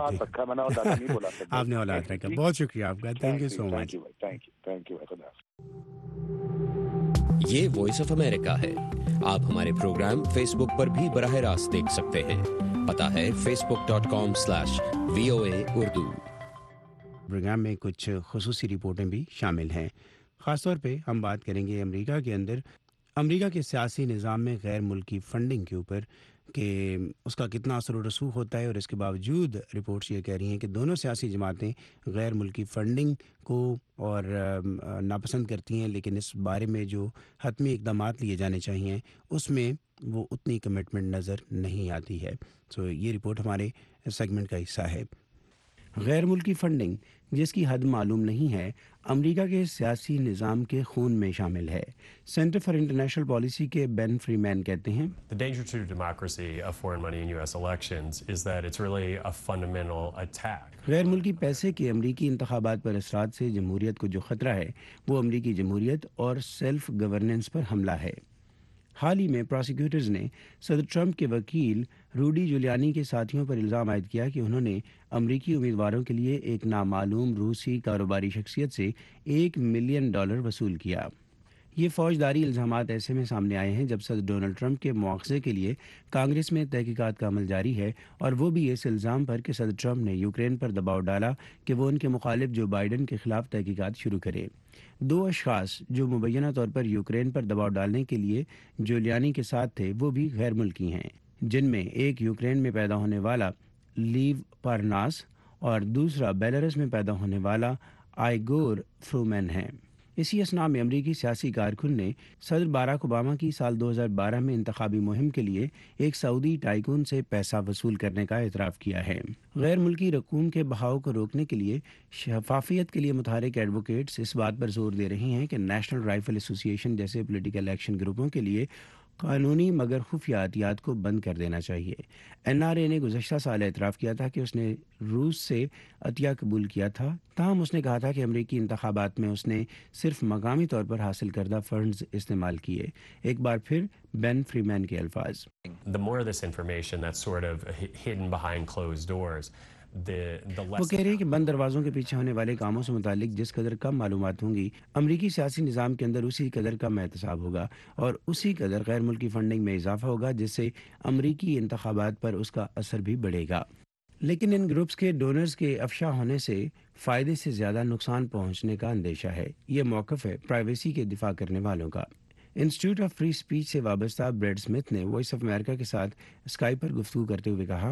نے اولاد رکھا. بہت شکریہ آپ کا. Thank you so much. Thank you. یہ وائس آف امریکہ ہے. آپ ہمارے پروگرام فیس بک پر بھی براہ راست دیکھ سکتے ہیں. پتہ ہے facebook.com/VOA اردو. پروگرام میں کچھ خصوصی رپورٹیں بھی شامل ہیں. خاص طور پہ ہم بات کریں گے امریکہ کے اندر امریکہ کے سیاسی نظام میں غیر ملکی فنڈنگ کے اوپر کہ اس کا کتنا اثر و رسوخ ہوتا ہے. اور اس کے باوجود رپورٹس یہ کہہ رہی ہیں کہ دونوں سیاسی جماعتیں غیر ملکی فنڈنگ کو اور ناپسند کرتی ہیں، لیکن اس بارے میں جو حتمی اقدامات لیے جانے چاہیے اس میں وہ اتنی کمٹمنٹ نظر نہیں آتی ہے. سو یہ رپورٹ ہمارے سیگمنٹ کا حصہ ہے. غیر ملکی فنڈنگ جس کی حد معلوم نہیں ہے، امریکہ کے سیاسی نظام کے خون میں شامل ہے. سینٹر فار انٹرنیشنل پالیسی کے بین فریمین کہتے ہیں The danger to democracy of foreign money in US elections is that it's really a fundamental attack. غیر ملکی پیسے کے امریکی انتخابات پر اثرات سے جمہوریت کو جو خطرہ ہے وہ امریکی جمہوریت اور سیلف گورننس پر حملہ ہے. حال ہی میں پراسیکیوٹرز نے صدر ٹرمپ کے وکیل روڈی جولیانی کے ساتھیوں پر الزام عائد کیا کہ انہوں نے امریکی امیدواروں کے لیے ایک نامعلوم روسی کاروباری شخصیت سے $1 ملین وصول کیا. یہ فوجداری الزامات ایسے میں سامنے آئے ہیں جب صدر ڈونلڈ ٹرمپ کے مواخذے کے لیے کانگریس میں تحقیقات کا عمل جاری ہے، اور وہ بھی اس الزام پر کہ صدر ٹرمپ نے یوکرین پر دباؤ ڈالا کہ وہ ان کے مخالف جو بائیڈن کے خلاف تحقیقات شروع کرے. 2 اشخاص جو مبینہ طور پر یوکرین پر دباؤ ڈالنے کے لیے جولیانی کے ساتھ تھے وہ بھی غیر ملکی ہیں، جن میں ایک یوکرین میں پیدا ہونے والا لیو پارناس اور دوسرا بیلاروس میں پیدا ہونے والا آئیگور فرومین ہیں. اسی اسنا میں امریکی سیاسی کارکن نے صدر باراک اوباما کی سال 2012 میں انتخابی مہم کے لیے ایک سعودی ٹائکون سے پیسہ وصول کرنے کا اعتراف کیا ہے. غیر ملکی رقوم کے بہاؤ کو روکنے کے لیے شفافیت کے لیے متحرک ایڈوکیٹس اس بات پر زور دے رہی ہیں کہ نیشنل رائفل ایسوسی ایشن جیسے پولیٹیکل ایکشن گروپوں کے لیے قانونی مگر خفیہ عطیات کو بند کر دینا چاہیے. NRA نے گزشتہ سال اعتراف کیا تھا کہ اس نے روس سے عطیہ قبول کیا تھا، تاہم اس نے کہا تھا کہ امریکی انتخابات میں اس نے صرف مقامی طور پر حاصل کردہ فنڈز استعمال کیے. ایک بار پھر بین فریمین کے الفاظ. The more of this information that's sort of hidden behind closed doors, وہ کہہ رہے ہیں کہ بند دروازوں کے پیچھے ہونے والے کاموں سے متعلق جس قدر کم معلومات ہوں گی، امریکی سیاسی نظام کے اندر اسی قدر کم احتساب ہوگا اور اسی قدر غیر ملکی فنڈنگ میں اضافہ ہوگا، جس سے امریکی انتخابات پر اس کا اثر بھی بڑھے گا. لیکن ان گروپس کے ڈونرز کے افشا ہونے سے فائدے سے زیادہ نقصان پہنچنے کا اندیشہ ہے. یہ موقف ہے پرائیویسی کے دفاع کرنے والوں کا. انسٹیٹیوٹ آف فری اسپیچ سے وابستہ بریڈ اسمتھ نے وائس آف امریکہ کے ساتھ اسکائپ پر گفتگو کرتے ہوئے کہا،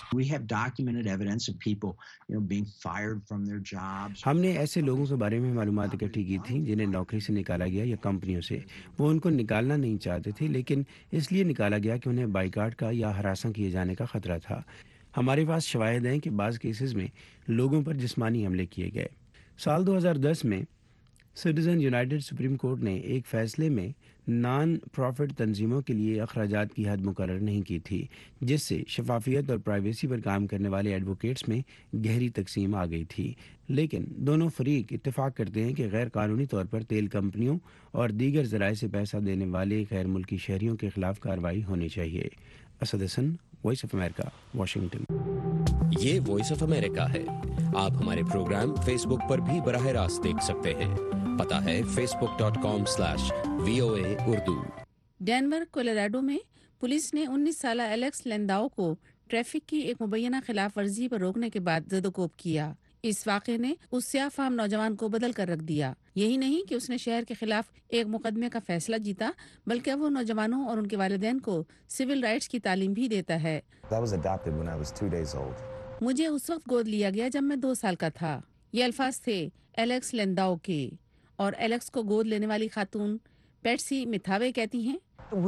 ہم نے ایسے لوگوں کے بارے میں معلومات اکٹھی کی تھی جنہیں نوکری سے نکالا گیا یا کمپنیوں سے. وہ ان کو نکالنا نہیں چاہتے تھے لیکن اس لیے نکالا گیا کہ انہیں بائیکاٹ کا یا ہراساں کیے جانے کا خطرہ تھا. ہمارے پاس شواہد ہیں کہ بعض کیسز میں لوگوں پر جسمانی حملے کیے گئے۔ سال 2010 میں سٹیزن یونائٹڈ سپریم کورٹ نے ایک فیصلے میں نان پروفٹ تنظیموں کے لیے اخراجات کی حد مقرر نہیں کی تھی، جس سے شفافیت اور پرائیویسی پر کام کرنے والے ایڈوکیٹس میں گہری تقسیم آ گئی تھی۔ لیکن دونوں فریق اتفاق کرتے ہیں کہ غیر قانونی طور پر تیل کمپنیوں اور دیگر ذرائع سے پیسہ دینے والے غیر ملکی شہریوں کے خلاف کارروائی ہونی چاہیے۔ Asad Hasan, voice of America, Washington. یہ وائس آف امریکہ ہے۔ آپ ہمارے پروگرام فیس بک پر بھی براہ راست دیکھ سکتے ہیں۔ پتہ ہے facebook.com/VOA اردو۔ ڈینور کولیراڈو میں پولیس نے 19 سالہ ایلیکس لینداؤ کو ٹریفک کی ایک مبینہ خلاف ورزی پر روکنے کے بعد زد و کوب کیا۔ اس واقعے نے اس سیاہ فام نوجوان کو بدل کر رکھ دیا۔ یہی نہیں کہ اس نے شہر کے خلاف ایک مقدمے کا فیصلہ جیتا، بلکہ وہ نوجوانوں اور ان کے والدین کو سول رائٹس کی تعلیم بھی دیتا ہے۔ مجھے اس وقت گود لیا گیا جب میں 2 سال کا تھا۔ یہ الفاظ تھے ایلیکس لینداؤ کے، اور ایلیکس کو گود لینے والی خاتون پیٹسی میتھاوے کہتی ہیں،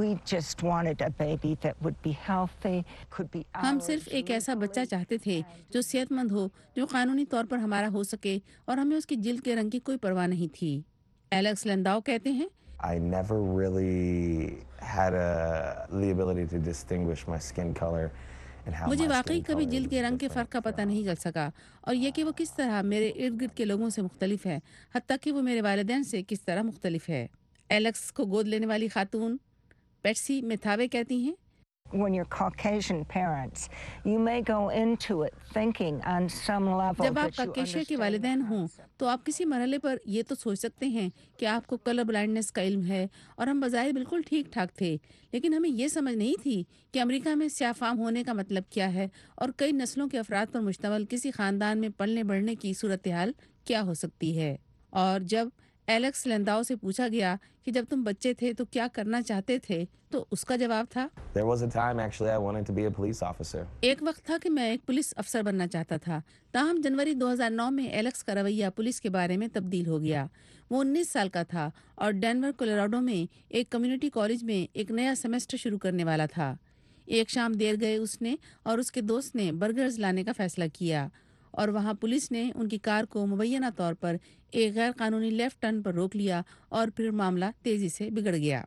ہم صرف ایک ایسا بچہ چاہتے تھے جو صحت مند ہو، جو قانونی طور پر ہمارا ہو سکے، اور ہمیں اس کی جلد کے رنگ کی کوئی پرواہ نہیں تھی۔ ایلیکس لینداؤ کہتے ہیں، I never really had the ability to distinguish my skin color and how مجھے my واقعی skin کبھی color جلد was کے رنگ کے فرق کا پتہ نہیں چل سکا، اور یہ کہ وہ کس طرح میرے ارد گرد کے لوگوں سے مختلف ہے، حتیٰ کہ وہ میرے والدین سے کس طرح مختلف ہے۔ ایلیکس کو گود لینے والی خاتون پیٹسی میتھاوے کہتی ہیں، جب آپ کاکیشیا کے والدین ہوں تو آپ کسی مرحلے پر یہ تو سوچ سکتے ہیں کہ آپ کو کلر بلائنڈنس کا علم ہے، اور ہم بظاہر بالکل ٹھیک ٹھاک تھے، لیکن ہمیں یہ سمجھ نہیں تھی کہ امریکہ میں سیاہ فام ہونے کا مطلب کیا ہے، اور کئی نسلوں کے افراد پر مشتمل کسی خاندان میں پلنے بڑھنے کی صورتحال کیا ہو سکتی ہے۔ اور جب ایلیکس لینداؤ سے پوچھا گیا کہ جب تم بچے تھے تو کیا کرنا چاہتے تھے، تو اس کا جواب تھا، ایک وقت تھا کہ میں ایک پولیس افسر بننا چاہتا تھا۔ تاہم جنوری 2009 میں ایلیکس کا رویہ پولیس کے بارے میں تبدیل ہو گیا۔ وہ 19 سال کا تھا اور ڈینور کولیراڈو میں ایک کمیونٹی کالج میں ایک نیا سیمسٹر شروع کرنے والا تھا۔ ایک شام دیر گئے اس نے اور اس کے دوست نے برگرز لانے کا فیصلہ کیا، اور وہاں پولیس نے ان کی کار کو مبینہ طور پر ایک غیر قانونی لیفٹ ٹرن پر روک لیا، اور پھر معاملہ تیزی سے بگڑ گیا۔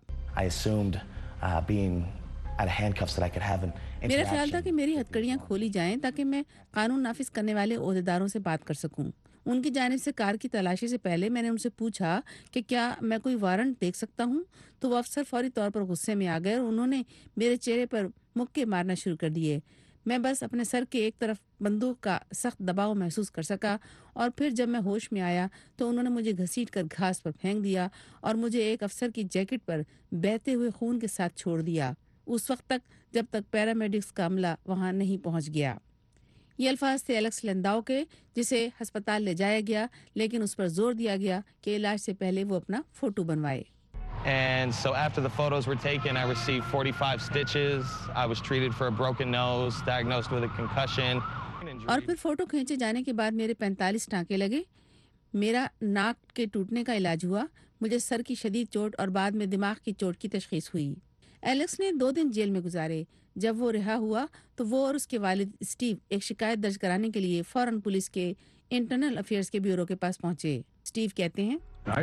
میرا خیال تھا کہ میری ہتھکڑیاں کھولی جائیں تاکہ میں قانون نافذ کرنے والے عہدیداروں سے بات کر سکوں۔ ان کی جانب سے کار کی تلاشی سے پہلے میں نے ان سے پوچھا کہ کیا میں کوئی وارنٹ دیکھ سکتا ہوں، تو وہ افسر فوری طور پر غصے میں آ گئے اور انہوں نے میرے چہرے پر مکے مارنا شروع کر دیے۔ میں بس اپنے سر کے ایک طرف بندوق کا سخت دباؤ محسوس کر سکا، اور پھر جب میں ہوش میں آیا تو انہوں نے مجھے گھسیٹ کر گھاس پر پھینک دیا اور مجھے ایک افسر کی جیکٹ پر بہتے ہوئے خون کے ساتھ چھوڑ دیا، اس وقت تک جب تک پیرامیڈکس کا عملہ وہاں نہیں پہنچ گیا۔ یہ الفاظ تھے ایلیکس لینداؤ کے، جسے ہسپتال لے جایا گیا، لیکن اس پر زور دیا گیا کہ علاج سے پہلے وہ اپنا فوٹو بنوائے۔ And so after the photos were taken, I received 45 stitches. I was treated for a broken nose, diagnosed with a concussion. اور پھر فوٹو کھینچے جانے کے بعد میرے 45 ٹانکے لگے، میرا ناک کے ٹوٹنے کا علاج ہوا، مجھے سر کی شدید چوٹ اور بعد میں دماغ کی چوٹ کی تشخیص ہوئی۔ ایلیکس نے 2 دن جیل میں گزارے۔ جب وہ رہا ہوا تو وہ اور اس کے والد اسٹیو ایک شکایت درج کرانے کے لیے فوراً پولیس کے انٹرنل افیئرز کے بیورو کے پاس پہنچے۔ اسٹیو کہتے ہیں،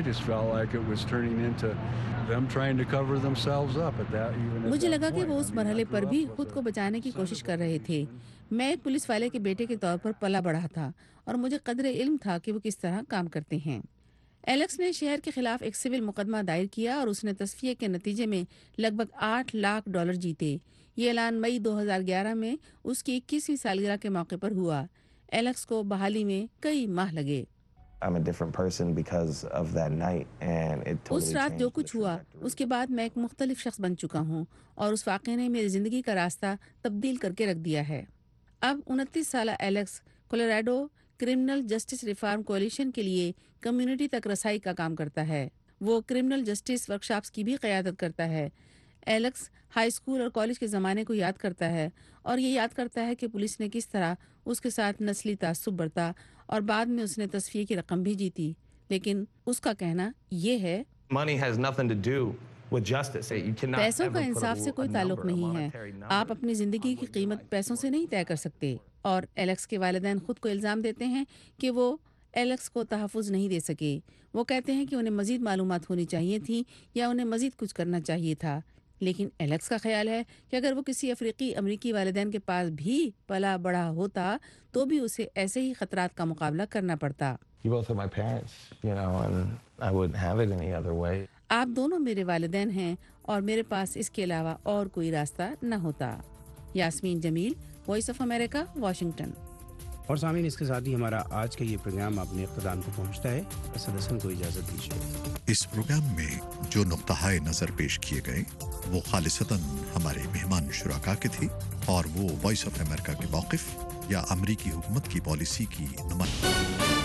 مجھے لگا کہ وہ اس مرحلے پر بھی خود کو بچانے کی کوشش کر رہے تھے۔ میں ایک پولیس والے کے بیٹے کے طور پر پلا بڑھا تھا اور مجھے قدر علم تھا کہ وہ کس طرح کام کرتے ہیں۔ ایلیکس نے شہر کے خلاف ایک سول مقدمہ دائر کیا اور اس نے تصفیے کے نتیجے میں لگ بھگ $8 لاکھ جیتے۔ یہ اعلان مئی 2011 میں اس کی 21ویں سالگرہ کے موقع پر ہوا۔ ایلیکس کو بحالی میں کئی ماہ لگے۔ اس رات جو کچھ ہوا اس کے بعد میں ایک مختلف شخص بن چکا ہوں، اور اس واقعے نے میری زندگی کا راستہ تبدیل کر کے رکھ دیا ہے۔ اب 29 سالہ Alex Colorado criminal justice reform coalition کے لیے کمیونٹی تک رسائی کا کام کرتا ہے۔ وہ کرمنل جسٹس ورکشاپس کی بھی قیادت کرتا ہے۔ ایلیکس ہائی اسکول اور کالج کے زمانے کو یاد کرتا ہے، اور یہ یاد کرتا ہے کہ پولیس نے کس طرح اس کے ساتھ نسلی تعصب برتا، اور بعد میں اس نے تصفیے کی رقم بھی جیتی۔ لیکن اس کا کہنا یہ ہے، پیسوں کا انصاف سے کوئی تعلق نہیں ہے۔ آپ اپنی زندگی کی قیمت پیسوں سے نہیں طے کر سکتے۔ اور ایلیکس کے والدین خود کو الزام دیتے ہیں کہ وہ ایلیکس کو تحفظ نہیں دے سکے. وہ کہتے ہیں کہ انہیں مزید معلومات ہونی چاہیے تھیں یا انہیں مزید کچھ کرنا چاہیے تھا. لیکن ایلیکس کا خیال ہے کہ اگر وہ کسی امریکی والدین کے پاس بھی پلا بڑھا ہوتا تو بھی اسے ایسے ہی خطرات کا مقابلہ کرنا پڑتا. آپ دونوں میرے والدین ہیں اور میرے پاس اس کے علاوہ اور کوئی راستہ نہ ہوتا. Yasmeen Jamil, voice of America, Washington. اور سامعین، اس کے ساتھ ہی ہمارا آج کا یہ پروگرام اپنے اختتام کو پہنچتا ہے. اسد حسن کو اجازت دیجیے. اس پروگرام میں جو نقطۂ نظر پیش کیے گئے وہ خالصتاً ہمارے مہمان شرکا کے تھے اور وہ وائس آف امریکہ کے موقف یا امریکی حکومت کی پالیسی کی نمائندگی